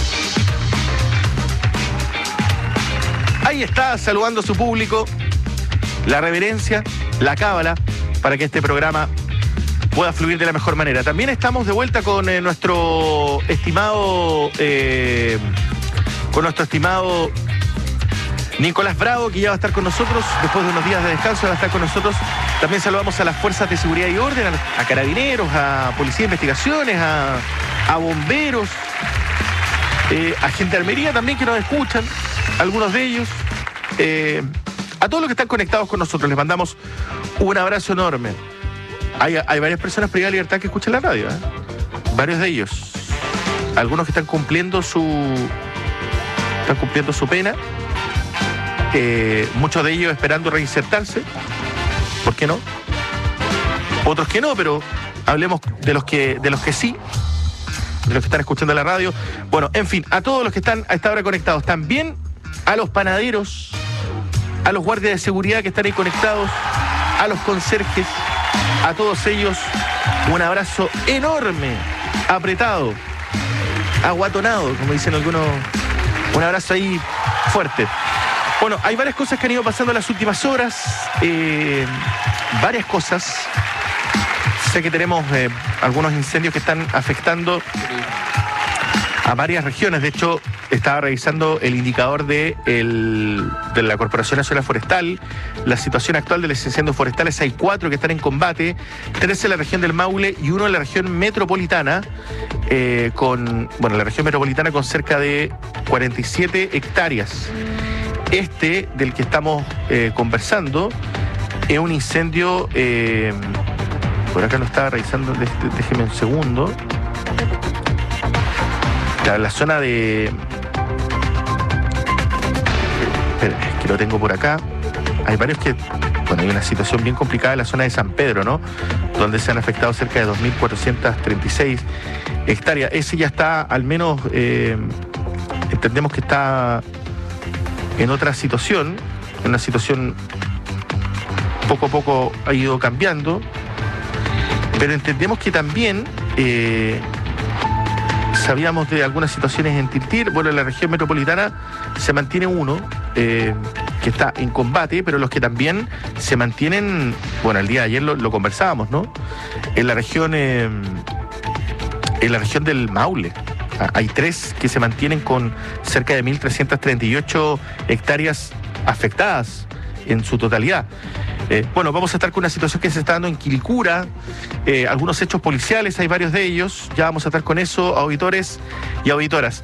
Ahí está, saludando a su público, la reverencia, la cábala, para que este programa pueda fluir de la mejor manera. También estamos de vuelta con eh, nuestro estimado, eh, con nuestro estimado Nicolás Bravo, que ya va a estar con nosotros después de unos días de descanso, va a estar con nosotros. También saludamos a las fuerzas de seguridad y orden, a, a carabineros, a policía de investigaciones, a, a bomberos, eh, a gendarmería también que nos escuchan, algunos de ellos. Eh, a todos los que están conectados con nosotros les mandamos un abrazo enorme. Hay, hay varias personas privadas de libertad que escuchan la radio, ¿eh? Varios de ellos. Algunos que están cumpliendo su están cumpliendo su pena. Eh, muchos de ellos esperando reinsertarse. ¿Por qué no? Otros que no, pero hablemos de los que, de los que sí, de los que están escuchando la radio. Bueno, en fin, a todos los que están a esta hora conectados, también a los panaderos, a los guardias de seguridad que están ahí conectados, a los conserjes, a todos ellos, un abrazo enorme, apretado, aguatonado, como dicen algunos, un abrazo ahí fuerte. Bueno, hay varias cosas que han ido pasando en las últimas horas, eh, varias cosas. Sé que tenemos eh, algunos incendios que están afectando a varias regiones. De hecho, estaba revisando el indicador de, el, de la Corporación Nacional Forestal. La situación actual de los incendios forestales: hay cuatro que están en combate, tres en la región del Maule y uno en la región metropolitana, eh, con, bueno, la región metropolitana con cerca de cuarenta y siete hectáreas. Este, del que estamos eh, conversando, es un incendio, eh, por acá lo estaba revisando, déjeme un segundo. Claro, la zona de... Espera, es que lo tengo por acá. Hay varios que... Bueno, hay una situación bien complicada en la zona de San Pedro, ¿no? Donde se han afectado cerca de dos mil cuatrocientas treinta y seis hectáreas. Ese ya está, al menos, eh, entendemos que está en otra situación, en una situación poco a poco ha ido cambiando, pero entendemos que también eh, sabíamos de algunas situaciones en Tiltir. Bueno, en la región metropolitana se mantiene uno eh, que está en combate, pero los que también se mantienen, bueno, el día de ayer lo, lo conversábamos, ¿no? En la región, eh, en la región del Maule. Hay tres que se mantienen con cerca de mil trescientas treinta y ocho hectáreas afectadas en su totalidad. Eh, bueno, vamos a estar con una situación que se está dando en Quilicura, eh, algunos hechos policiales, hay varios de ellos, ya vamos a estar con eso, auditores y auditoras.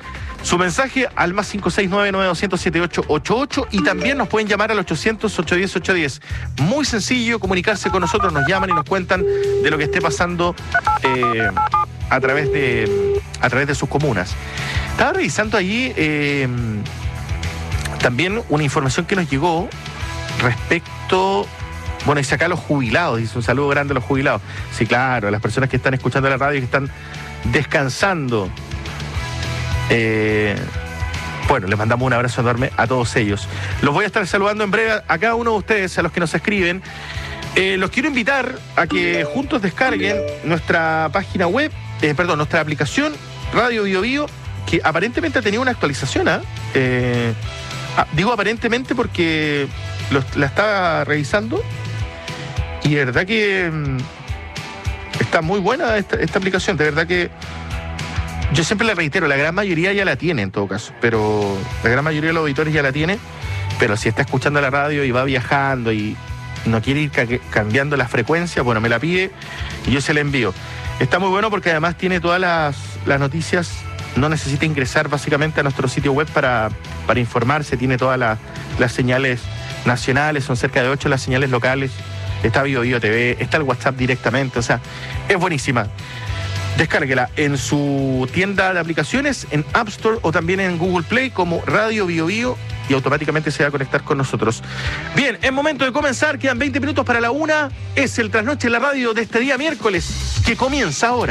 su mensaje al más cinco seis nueve nueve dos cero cero siete ocho ocho ocho y también nos pueden llamar al ochocientos ocho diez ocho diez. Muy sencillo comunicarse con nosotros, nos llaman y nos cuentan de lo que esté pasando eh, a través de a través de sus comunas. Estaba revisando allí eh, también una información que nos llegó respecto, bueno, dice acá los jubilados, dice un saludo grande a los jubilados. Sí, claro, a las personas que están escuchando la radio y que están descansando. Eh, bueno, les mandamos un abrazo enorme a todos ellos. Los voy a estar saludando en breve a cada uno de ustedes, a los que nos escriben. Eh, los quiero invitar a que juntos descarguen nuestra página web, eh, perdón, nuestra aplicación Radio Bio Bio, que aparentemente ha tenido una actualización, ¿eh? Eh, ah, digo aparentemente porque Los, la estaba revisando y de verdad que mmm, está muy buena esta, esta aplicación. De verdad que yo siempre la reitero, la gran mayoría ya la tiene en todo caso, pero la gran mayoría de los auditores ya la tiene, pero si está escuchando la radio y va viajando y no quiere ir ca- cambiando la frecuencia, bueno, me la pide y yo se la envío. Está muy bueno porque además tiene todas las, las noticias, no necesita ingresar básicamente a nuestro sitio web para, para informarse, tiene todas la, las señales nacionales, son cerca de ocho las señales locales, está Bio Bio T V, está el WhatsApp directamente, o sea, es buenísima. Descárguela en su tienda de aplicaciones, en App Store o también en Google Play como Radio Bio Bio y automáticamente se va a conectar con nosotros. Bien, es momento de comenzar, quedan veinte minutos para la una, es el Trasnoche en la Radio de este día miércoles, que comienza ahora.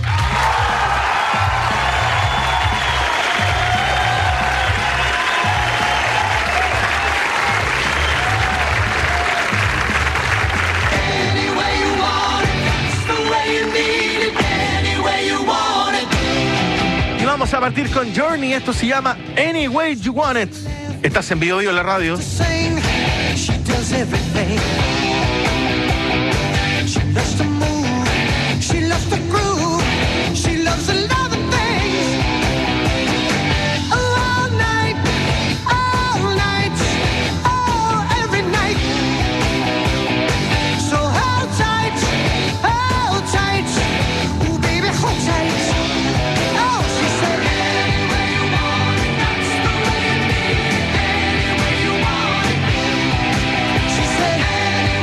Vamos a partir con Journey, esto se llama Any Way You Want It. Estás en Bio Bio en la radio. She said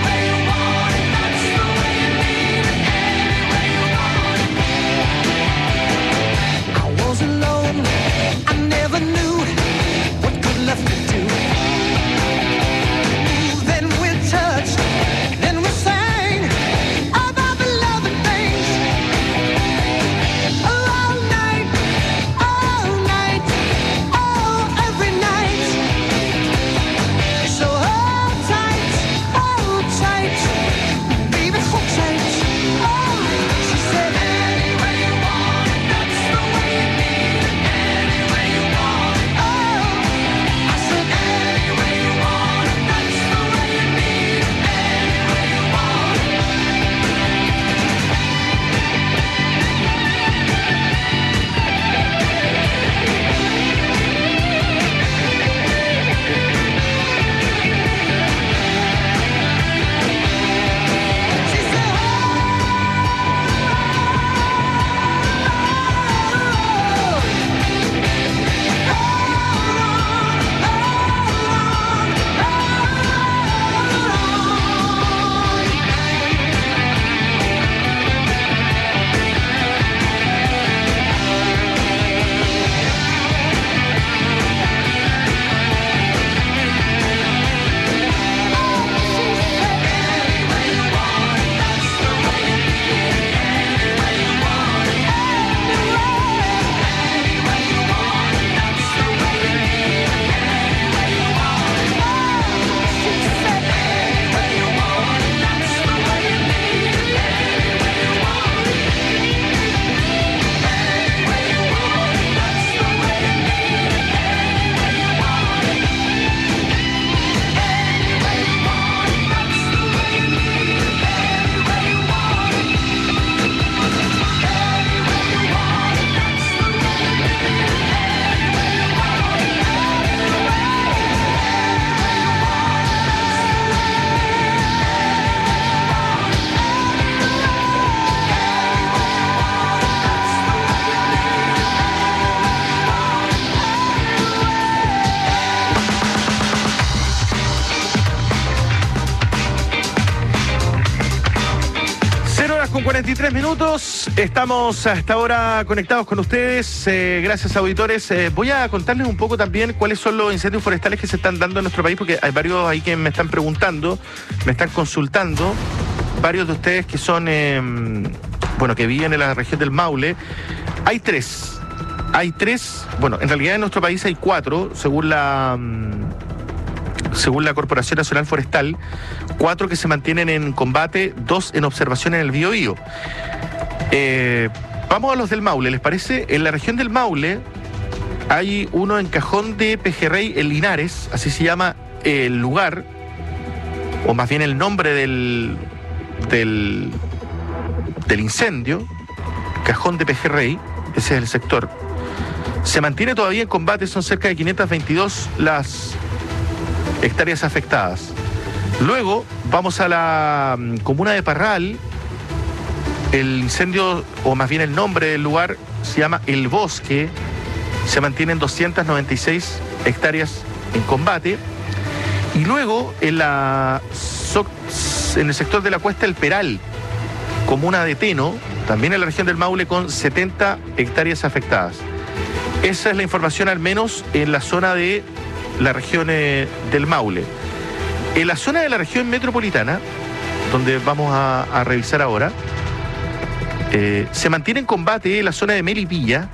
cuarenta y tres minutos, estamos hasta ahora conectados con ustedes, eh, gracias auditores. Eh, voy a contarles un poco también cuáles son los incendios forestales que se están dando en nuestro país, porque hay varios ahí que me están preguntando, me están consultando, varios de ustedes que son, eh, bueno, que viven en la región del Maule. Hay tres, hay tres, bueno, en realidad en nuestro país hay cuatro, según la... según la Corporación Nacional Forestal, cuatro que se mantienen en combate, dos en observación en el Biobío. Eh, vamos a los del Maule, ¿les parece? En la región del Maule hay uno en Cajón de Pejerrey, en Linares, así se llama el lugar, o más bien el nombre del, del, del incendio, Cajón de Pejerrey, ese es el sector. Se mantiene todavía en combate, son cerca de quinientas veintidós las hectáreas afectadas. Luego vamos a la um, comuna de Parral. El incendio, o más bien el nombre del lugar, se llama El Bosque. Se mantienen doscientas noventa y seis hectáreas en combate. Y luego en, la, so, en el sector de la Cuesta El Peral, comuna de Teno, también en la región del Maule, con setenta hectáreas afectadas. Esa es la información, al menos en la zona de la región eh, del Maule. En la zona de la región metropolitana, donde vamos a, a revisar ahora, eh, se mantiene en combate en la zona de Melipilla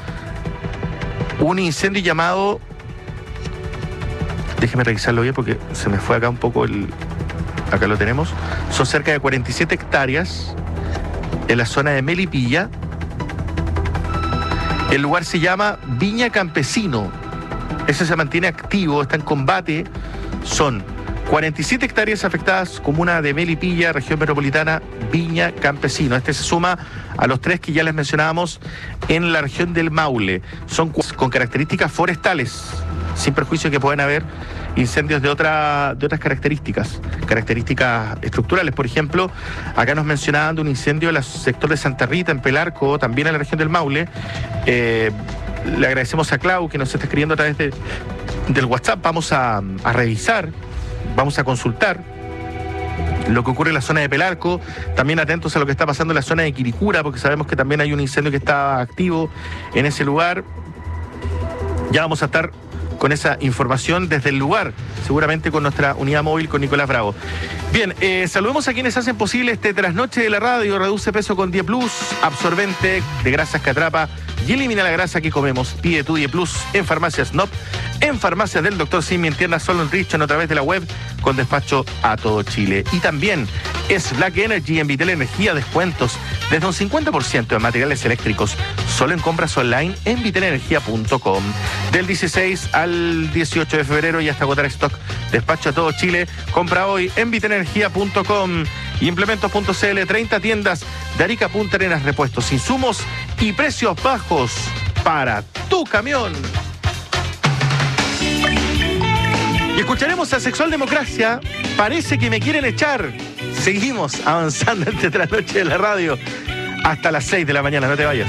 un incendio llamado, déjeme revisarlo bien porque se me fue acá un poco el, acá lo tenemos, son cerca de cuarenta y siete hectáreas en la zona de Melipilla. El lugar se llama Viña Campesino. Ese se mantiene activo, está en combate. Son cuarenta y siete hectáreas afectadas, comuna de Melipilla, región metropolitana, Viña Campesino. Este se suma a los tres que ya les mencionábamos en la región del Maule. Son con características forestales, sin perjuicio que pueden haber incendios de, otra, de otras características, características estructurales. Por ejemplo, acá nos mencionaban de un incendio en el sector de Santa Rita, en Pelarco, también en la región del Maule. Eh, le agradecemos a Clau que nos está escribiendo a través de, del WhatsApp. Vamos a, a revisar, vamos a consultar lo que ocurre en la zona de Pelarco, también atentos a lo que está pasando en la zona de Quiricura, porque sabemos que también hay un incendio que está activo en ese lugar. Ya vamos a estar con esa información desde el lugar, seguramente con nuestra unidad móvil, con Nicolás Bravo. Bien, eh, saludemos a quienes hacen posible este trasnoche de la radio. Reduce peso con diez plus, absorbente de grasas que atrapa y elimina la grasa que comemos. Pide tu diez plus en Farmacias N O P, en Farmacias del Doctor Simi, en tiendas Solo en Richon, a través de la web, con despacho a todo Chile. Y también es Black Energy en Vitel Energía, descuentos desde un cincuenta por ciento en materiales eléctricos, solo en compras online en vitel energía punto com. Del dieciséis al dieciocho de febrero y hasta agotar stock, despacho a todo Chile. Compra hoy en vitel energía punto com. Implementos punto c l, treinta tiendas de Arica, Punta Arenas, repuestos, insumos y precios bajos para tu camión. Y escucharemos a Sexual Democracia, Parece que me quieren echar. Seguimos avanzando entre trasnoche de la radio hasta las seis de la mañana, no te vayas.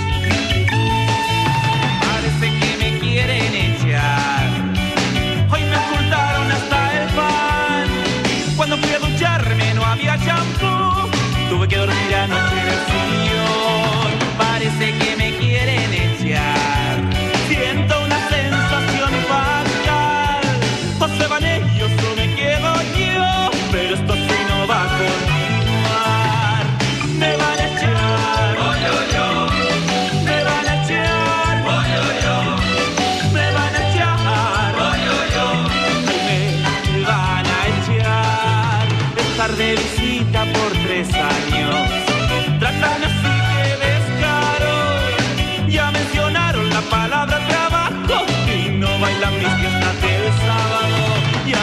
Parece que me quieren echar. Hoy me ocultaron hasta el pan. Cuando fui a ducharme no había champú. Tuve que dormir anoche en el sillón. Parece que me quieren echar. Siento una sensación fatal. O se van ellos o me quedo yo. Pero esto sí no va a continuar. Me van a echar. Oh, yo, yo. Me van a echar. Oh, yo, yo. Me van a echar. Oh, yo, yo. Ay, me van a echar. Estar de visita por tres años. Tratarme así que descaro. Ya mencionaron la palabra trabajo y no bailan mis fiestas del sábado. Y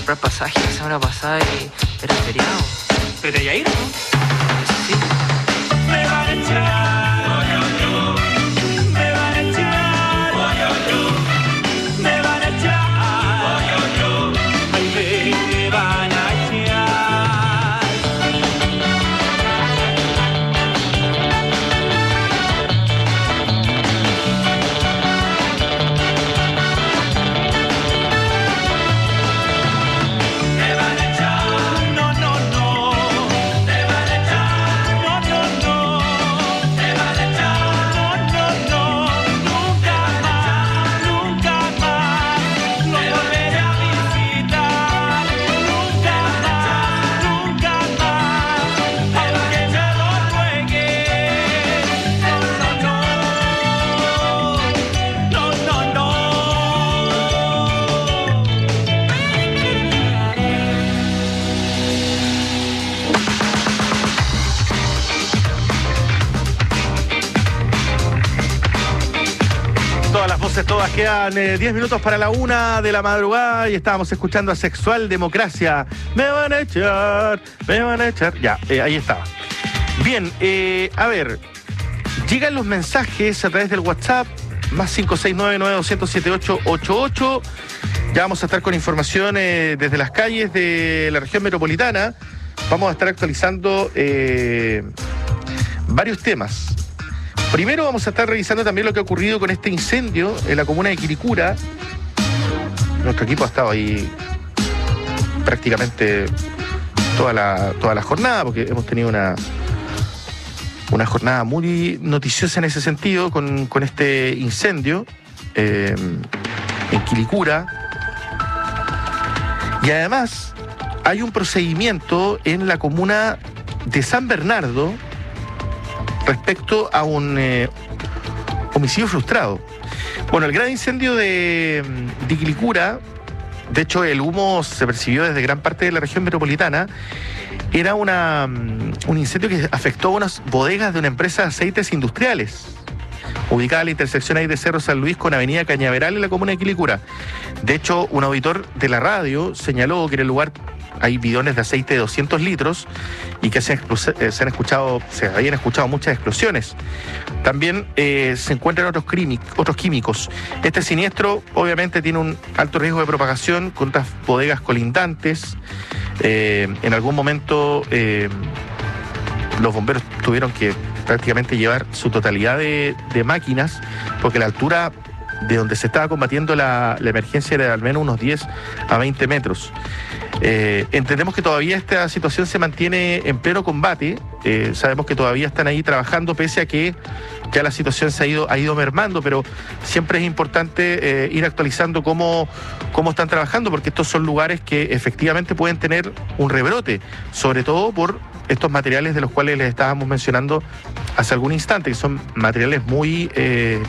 comprar pasajes la semana pasada y era feriado. ¿Pero te iba a ir, no? Sí. Me van a echar, me van a echar, me van a echar, ay, me van a echar. Me van a echar, no, no, no, me van a echar, no, no, no, me van a echar, no, no, no, nunca más, nunca más, lo volveré a visitar, nunca más, nunca más, aunque me lo ruegue, no, no, no, no, no, no. Todas las voces, todas quedan eh, diez minutos para la una de la madrugada y estábamos escuchando a Sexual Democracia. Me van a echar, me van a echar. Ya, eh, ahí estaba. Bien, eh, a ver, llegan los mensajes a través del WhatsApp, más cinco seis nueve nueve dos cero siete ocho ocho ocho. Ya vamos a estar con información eh, desde las calles de la región metropolitana. Vamos a estar actualizando eh, varios temas. Primero vamos a estar revisando también lo que ha ocurrido con este incendio en la comuna de Quilicura. Nuestro equipo ha estado ahí prácticamente toda la, toda la jornada, porque hemos tenido una, una jornada muy noticiosa en ese sentido con, con este incendio eh, en Quilicura. Y además hay un procedimiento en la comuna de San Bernardo respecto a un eh, homicidio frustrado. Bueno, el gran incendio de, de Quilicura, de hecho el humo se percibió desde gran parte de la región metropolitana, era una, un incendio que afectó a unas bodegas de una empresa de aceites industriales, ubicada en la intersección ahí de Cerro San Luis con Avenida Cañaveral en la comuna de Quilicura. De hecho, un auditor de la radio señaló que en el lugar hay bidones de aceite de doscientos litros y que se, han, se han escuchado, se habían escuchado muchas explosiones. También eh, se encuentran otros, crimi, otros químicos. Este siniestro obviamente tiene un alto riesgo de propagación con otras bodegas colindantes. Eh, en algún momento eh, los bomberos tuvieron que prácticamente llevar su totalidad de, de máquinas, porque la altura de donde se estaba combatiendo la, la emergencia era de al menos unos diez a veinte metros. Eh, entendemos que todavía esta situación se mantiene en pleno combate. Eh, sabemos que todavía están ahí trabajando, pese a que ya la situación se ha ido, ha ido mermando, pero siempre es importante eh, ir actualizando cómo, cómo están trabajando, porque estos son lugares que efectivamente pueden tener un rebrote, sobre todo por estos materiales de los cuales les estábamos mencionando hace algún instante, que son materiales muy... Eh,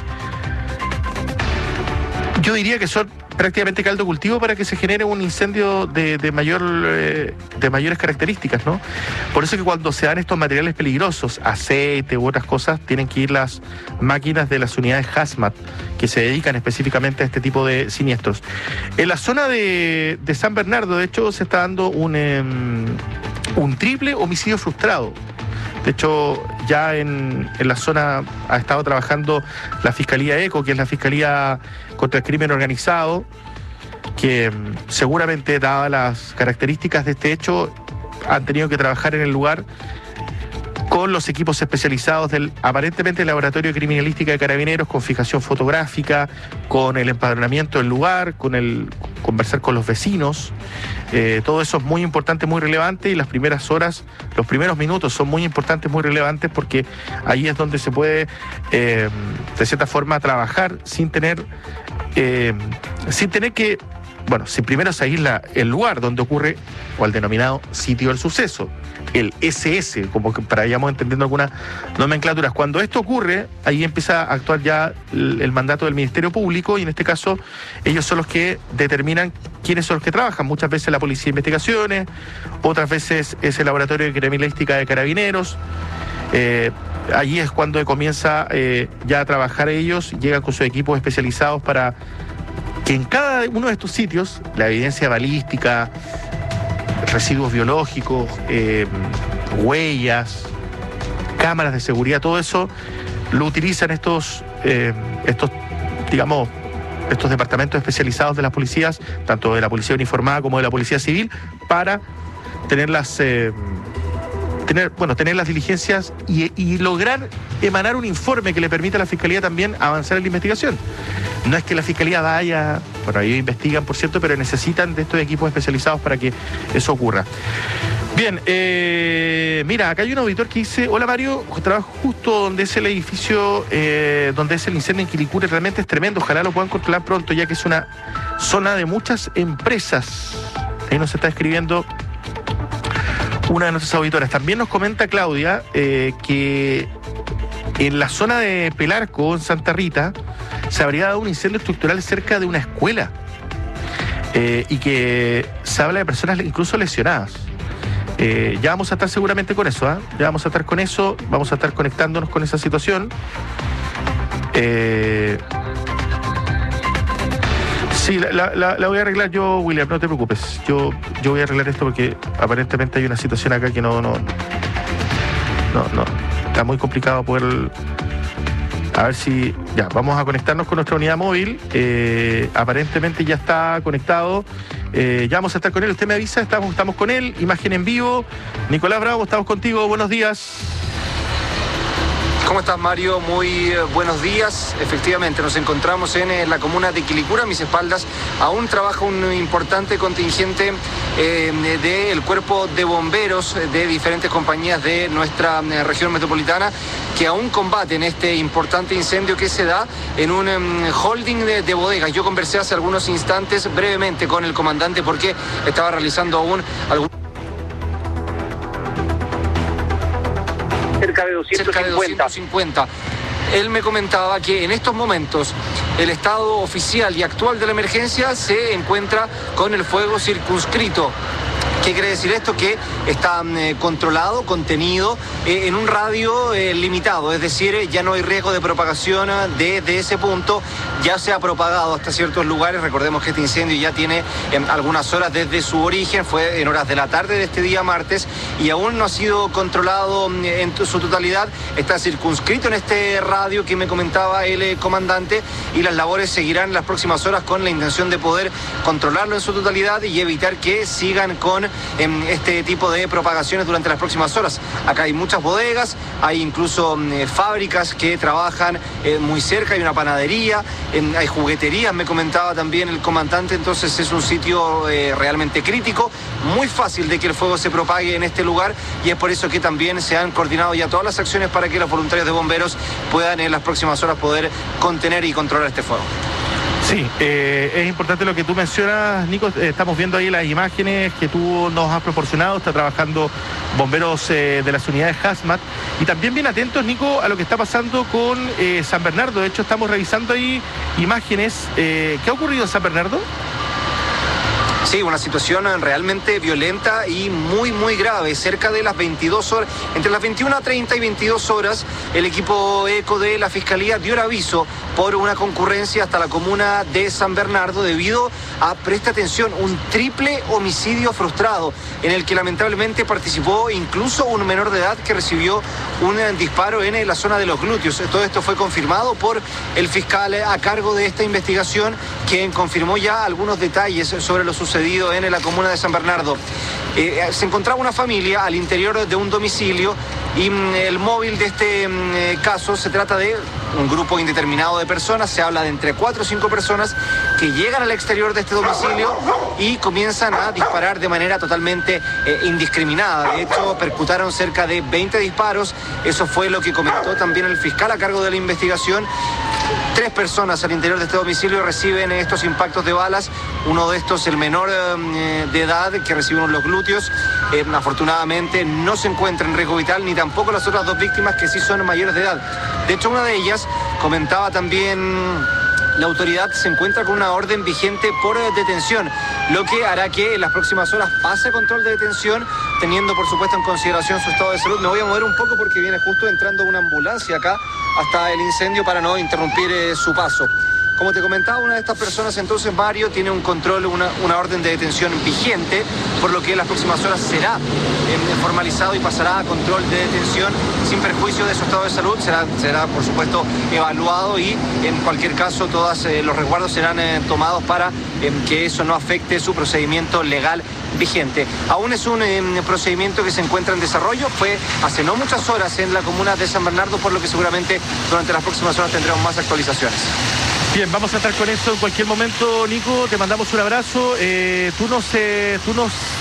yo diría que son prácticamente caldo cultivo para que se genere un incendio de, de mayor eh, de mayores características, ¿no? Por eso que cuando se dan estos materiales peligrosos, aceite u otras cosas, tienen que ir las máquinas de las unidades Hazmat, que se dedican específicamente a este tipo de siniestros. En la zona de, de San Bernardo, de hecho, se está dando un, eh, un triple homicidio frustrado. De hecho, ya en, en la zona ha estado trabajando la Fiscalía ECO, que es la Fiscalía contra el Crimen Organizado, que seguramente, dadas las características de este hecho, han tenido que trabajar en el lugar con los equipos especializados del aparentemente Laboratorio de Criminalística de Carabineros, con fijación fotográfica, con el empadronamiento del lugar, con el conversar con los vecinos. Eh, todo eso es muy importante, muy relevante, y las primeras horas, los primeros minutos son muy importantes, muy relevantes, porque ahí es donde se puede, eh, de cierta forma, trabajar sin tener, eh, sin tener que, bueno, sin primero seguir la, el lugar donde ocurre, o el denominado sitio del suceso, el ese ese, como que para vayamos entendiendo algunas nomenclaturas. Cuando esto ocurre, ahí empieza a actuar ya el, el mandato del Ministerio Público, y en este caso ellos son los que determinan quiénes son los que trabajan. Muchas veces la Policía de Investigaciones, otras veces es el Laboratorio de Criminalística de Carabineros. Eh, allí es cuando comienza eh, ya a trabajar ellos, llegan con sus equipos especializados para que en cada uno de estos sitios, la evidencia balística, residuos biológicos, eh, huellas, cámaras de seguridad, todo eso lo utilizan estos, eh, estos, digamos, estos departamentos especializados de las policías, tanto de la policía uniformada como de la policía civil, para tener las, eh, tener, bueno, tener las diligencias y, y lograr emanar un informe que le permita a la Fiscalía también avanzar en la investigación. No es que la Fiscalía vaya, bueno, ellos investigan, por cierto, pero necesitan de estos equipos especializados para que eso ocurra. Bien, eh, mira, acá hay un auditor que dice: hola Mario, trabajo justo donde es el edificio, eh, donde es el incendio en Quilicura, realmente es tremendo, ojalá lo puedan controlar pronto, ya que es una zona de muchas empresas. Ahí nos está escribiendo una de nuestras auditoras. También nos comenta Claudia eh, que en la zona de Pelarco, en Santa Rita, se habría dado un incendio estructural cerca de una escuela eh, y que se habla de personas incluso lesionadas. Eh, ya vamos a estar seguramente con eso, ¿eh? Ya vamos a estar con eso, vamos a estar conectándonos con esa situación. Eh, sí, la, la, la voy a arreglar yo, William, no te preocupes. Yo, yo voy a arreglar esto porque aparentemente hay una situación acá que no, no, no, no, está muy complicado poder. A ver si, ya, vamos a conectarnos con nuestra unidad móvil. Eh, aparentemente ya está conectado. Eh, ya vamos a estar con él. Usted me avisa, estamos, estamos con él. Imagen en vivo. Nicolás Bravo, estamos contigo. Buenos días. ¿Cómo estás, Mario? Muy eh, buenos días. Efectivamente, nos encontramos en eh, la comuna de Quilicura. A mis espaldas aún trabaja un importante contingente eh, del cuerpo de bomberos de diferentes compañías de nuestra eh, región metropolitana, que aún combaten este importante incendio que se da en un um, holding de, de bodegas. Yo conversé hace algunos instantes brevemente con el comandante porque estaba realizando aún algún... Cerca de doscientos cincuenta. Cerca de doscientos cincuenta. Él me comentaba que en estos momentos el estado oficial y actual de la emergencia se encuentra con el fuego circunscrito. ¿Qué quiere decir esto? Que está eh, controlado, contenido eh, en un radio eh, limitado, es decir, eh, ya no hay riesgo de propagación desde de ese punto, ya se ha propagado hasta ciertos lugares. Recordemos que este incendio ya tiene eh, algunas horas desde su origen, fue en horas de la tarde de este día martes y aún no ha sido controlado eh, en su totalidad, está circunscrito en este radio que me comentaba el eh, comandante, y las labores seguirán en las próximas horas con la intención de poder controlarlo en su totalidad y evitar que sigan con en este tipo de propagaciones durante las próximas horas. Acá hay muchas bodegas, hay incluso eh, fábricas que trabajan eh, muy cerca, hay una panadería, eh, hay jugueterías, me comentaba también el comandante. Entonces es un sitio eh, realmente crítico, muy fácil de que el fuego se propague en este lugar, y es por eso que también se han coordinado ya todas las acciones para que los voluntarios de bomberos puedan en las próximas horas poder contener y controlar este fuego. Sí, eh, es importante lo que tú mencionas, Nico. Eh, estamos viendo ahí las imágenes que tú nos has proporcionado. Está trabajando bomberos eh, de las unidades Hazmat. Y también bien atentos, Nico, a lo que está pasando con eh, San Bernardo. De hecho, estamos revisando ahí imágenes. Eh, ¿Qué ha ocurrido en San Bernardo? Sí, una situación realmente violenta y muy, muy grave. Cerca de las veintidós horas, entre las veintiuna treinta y veintidós horas, el equipo ECO de la Fiscalía dio el aviso por una concurrencia hasta la comuna de San Bernardo debido a, presta atención, un triple homicidio frustrado en el que lamentablemente participó incluso un menor de edad que recibió un disparo en la zona de los glúteos. Todo esto fue confirmado por el fiscal a cargo de esta investigación, quien confirmó ya algunos detalles sobre lo sucedido en la comuna de San Bernardo. Eh, se encontraba una familia al interior de un domicilio y mm, el móvil de este mm, caso se trata de un grupo indeterminado de personas. Se habla de entre cuatro o cinco personas que llegan al exterior de este domicilio y comienzan a disparar de manera totalmente eh, indiscriminada. De hecho, percutaron cerca de veinte disparos. Eso fue lo que comentó también el fiscal a cargo de la investigación. Tres personas al interior de este domicilio reciben estos impactos de balas. Uno de estos, el menor eh, de edad, que recibió los glúteos. Eh, afortunadamente no se encuentra en riesgo vital, ni tampoco las otras dos víctimas, que sí son mayores de edad. De hecho, una de ellas, comentaba también la autoridad, se encuentra con una orden vigente por detención, lo que hará que en las próximas horas pase a control de detención, teniendo por supuesto en consideración su estado de salud. Me voy a mover un poco porque viene justo entrando una ambulancia acá hasta el incendio para no interrumpir eh, su paso. Como te comentaba, una de estas personas entonces, Mario, tiene un control, una, una orden de detención vigente, por lo que en las próximas horas será eh, formalizado y pasará a control de detención sin perjuicio de su estado de salud. Será, será por supuesto, evaluado y en cualquier caso todos eh, los resguardos serán eh, tomados para eh, que eso no afecte su procedimiento legal vigente. Aún es un eh, procedimiento que se encuentra en desarrollo, fue hace no muchas horas en la comuna de San Bernardo, por lo que seguramente durante las próximas horas tendremos más actualizaciones. Bien, vamos a estar con eso en cualquier momento, Nico, te mandamos un abrazo. Eh, tú nos, eh, tú nos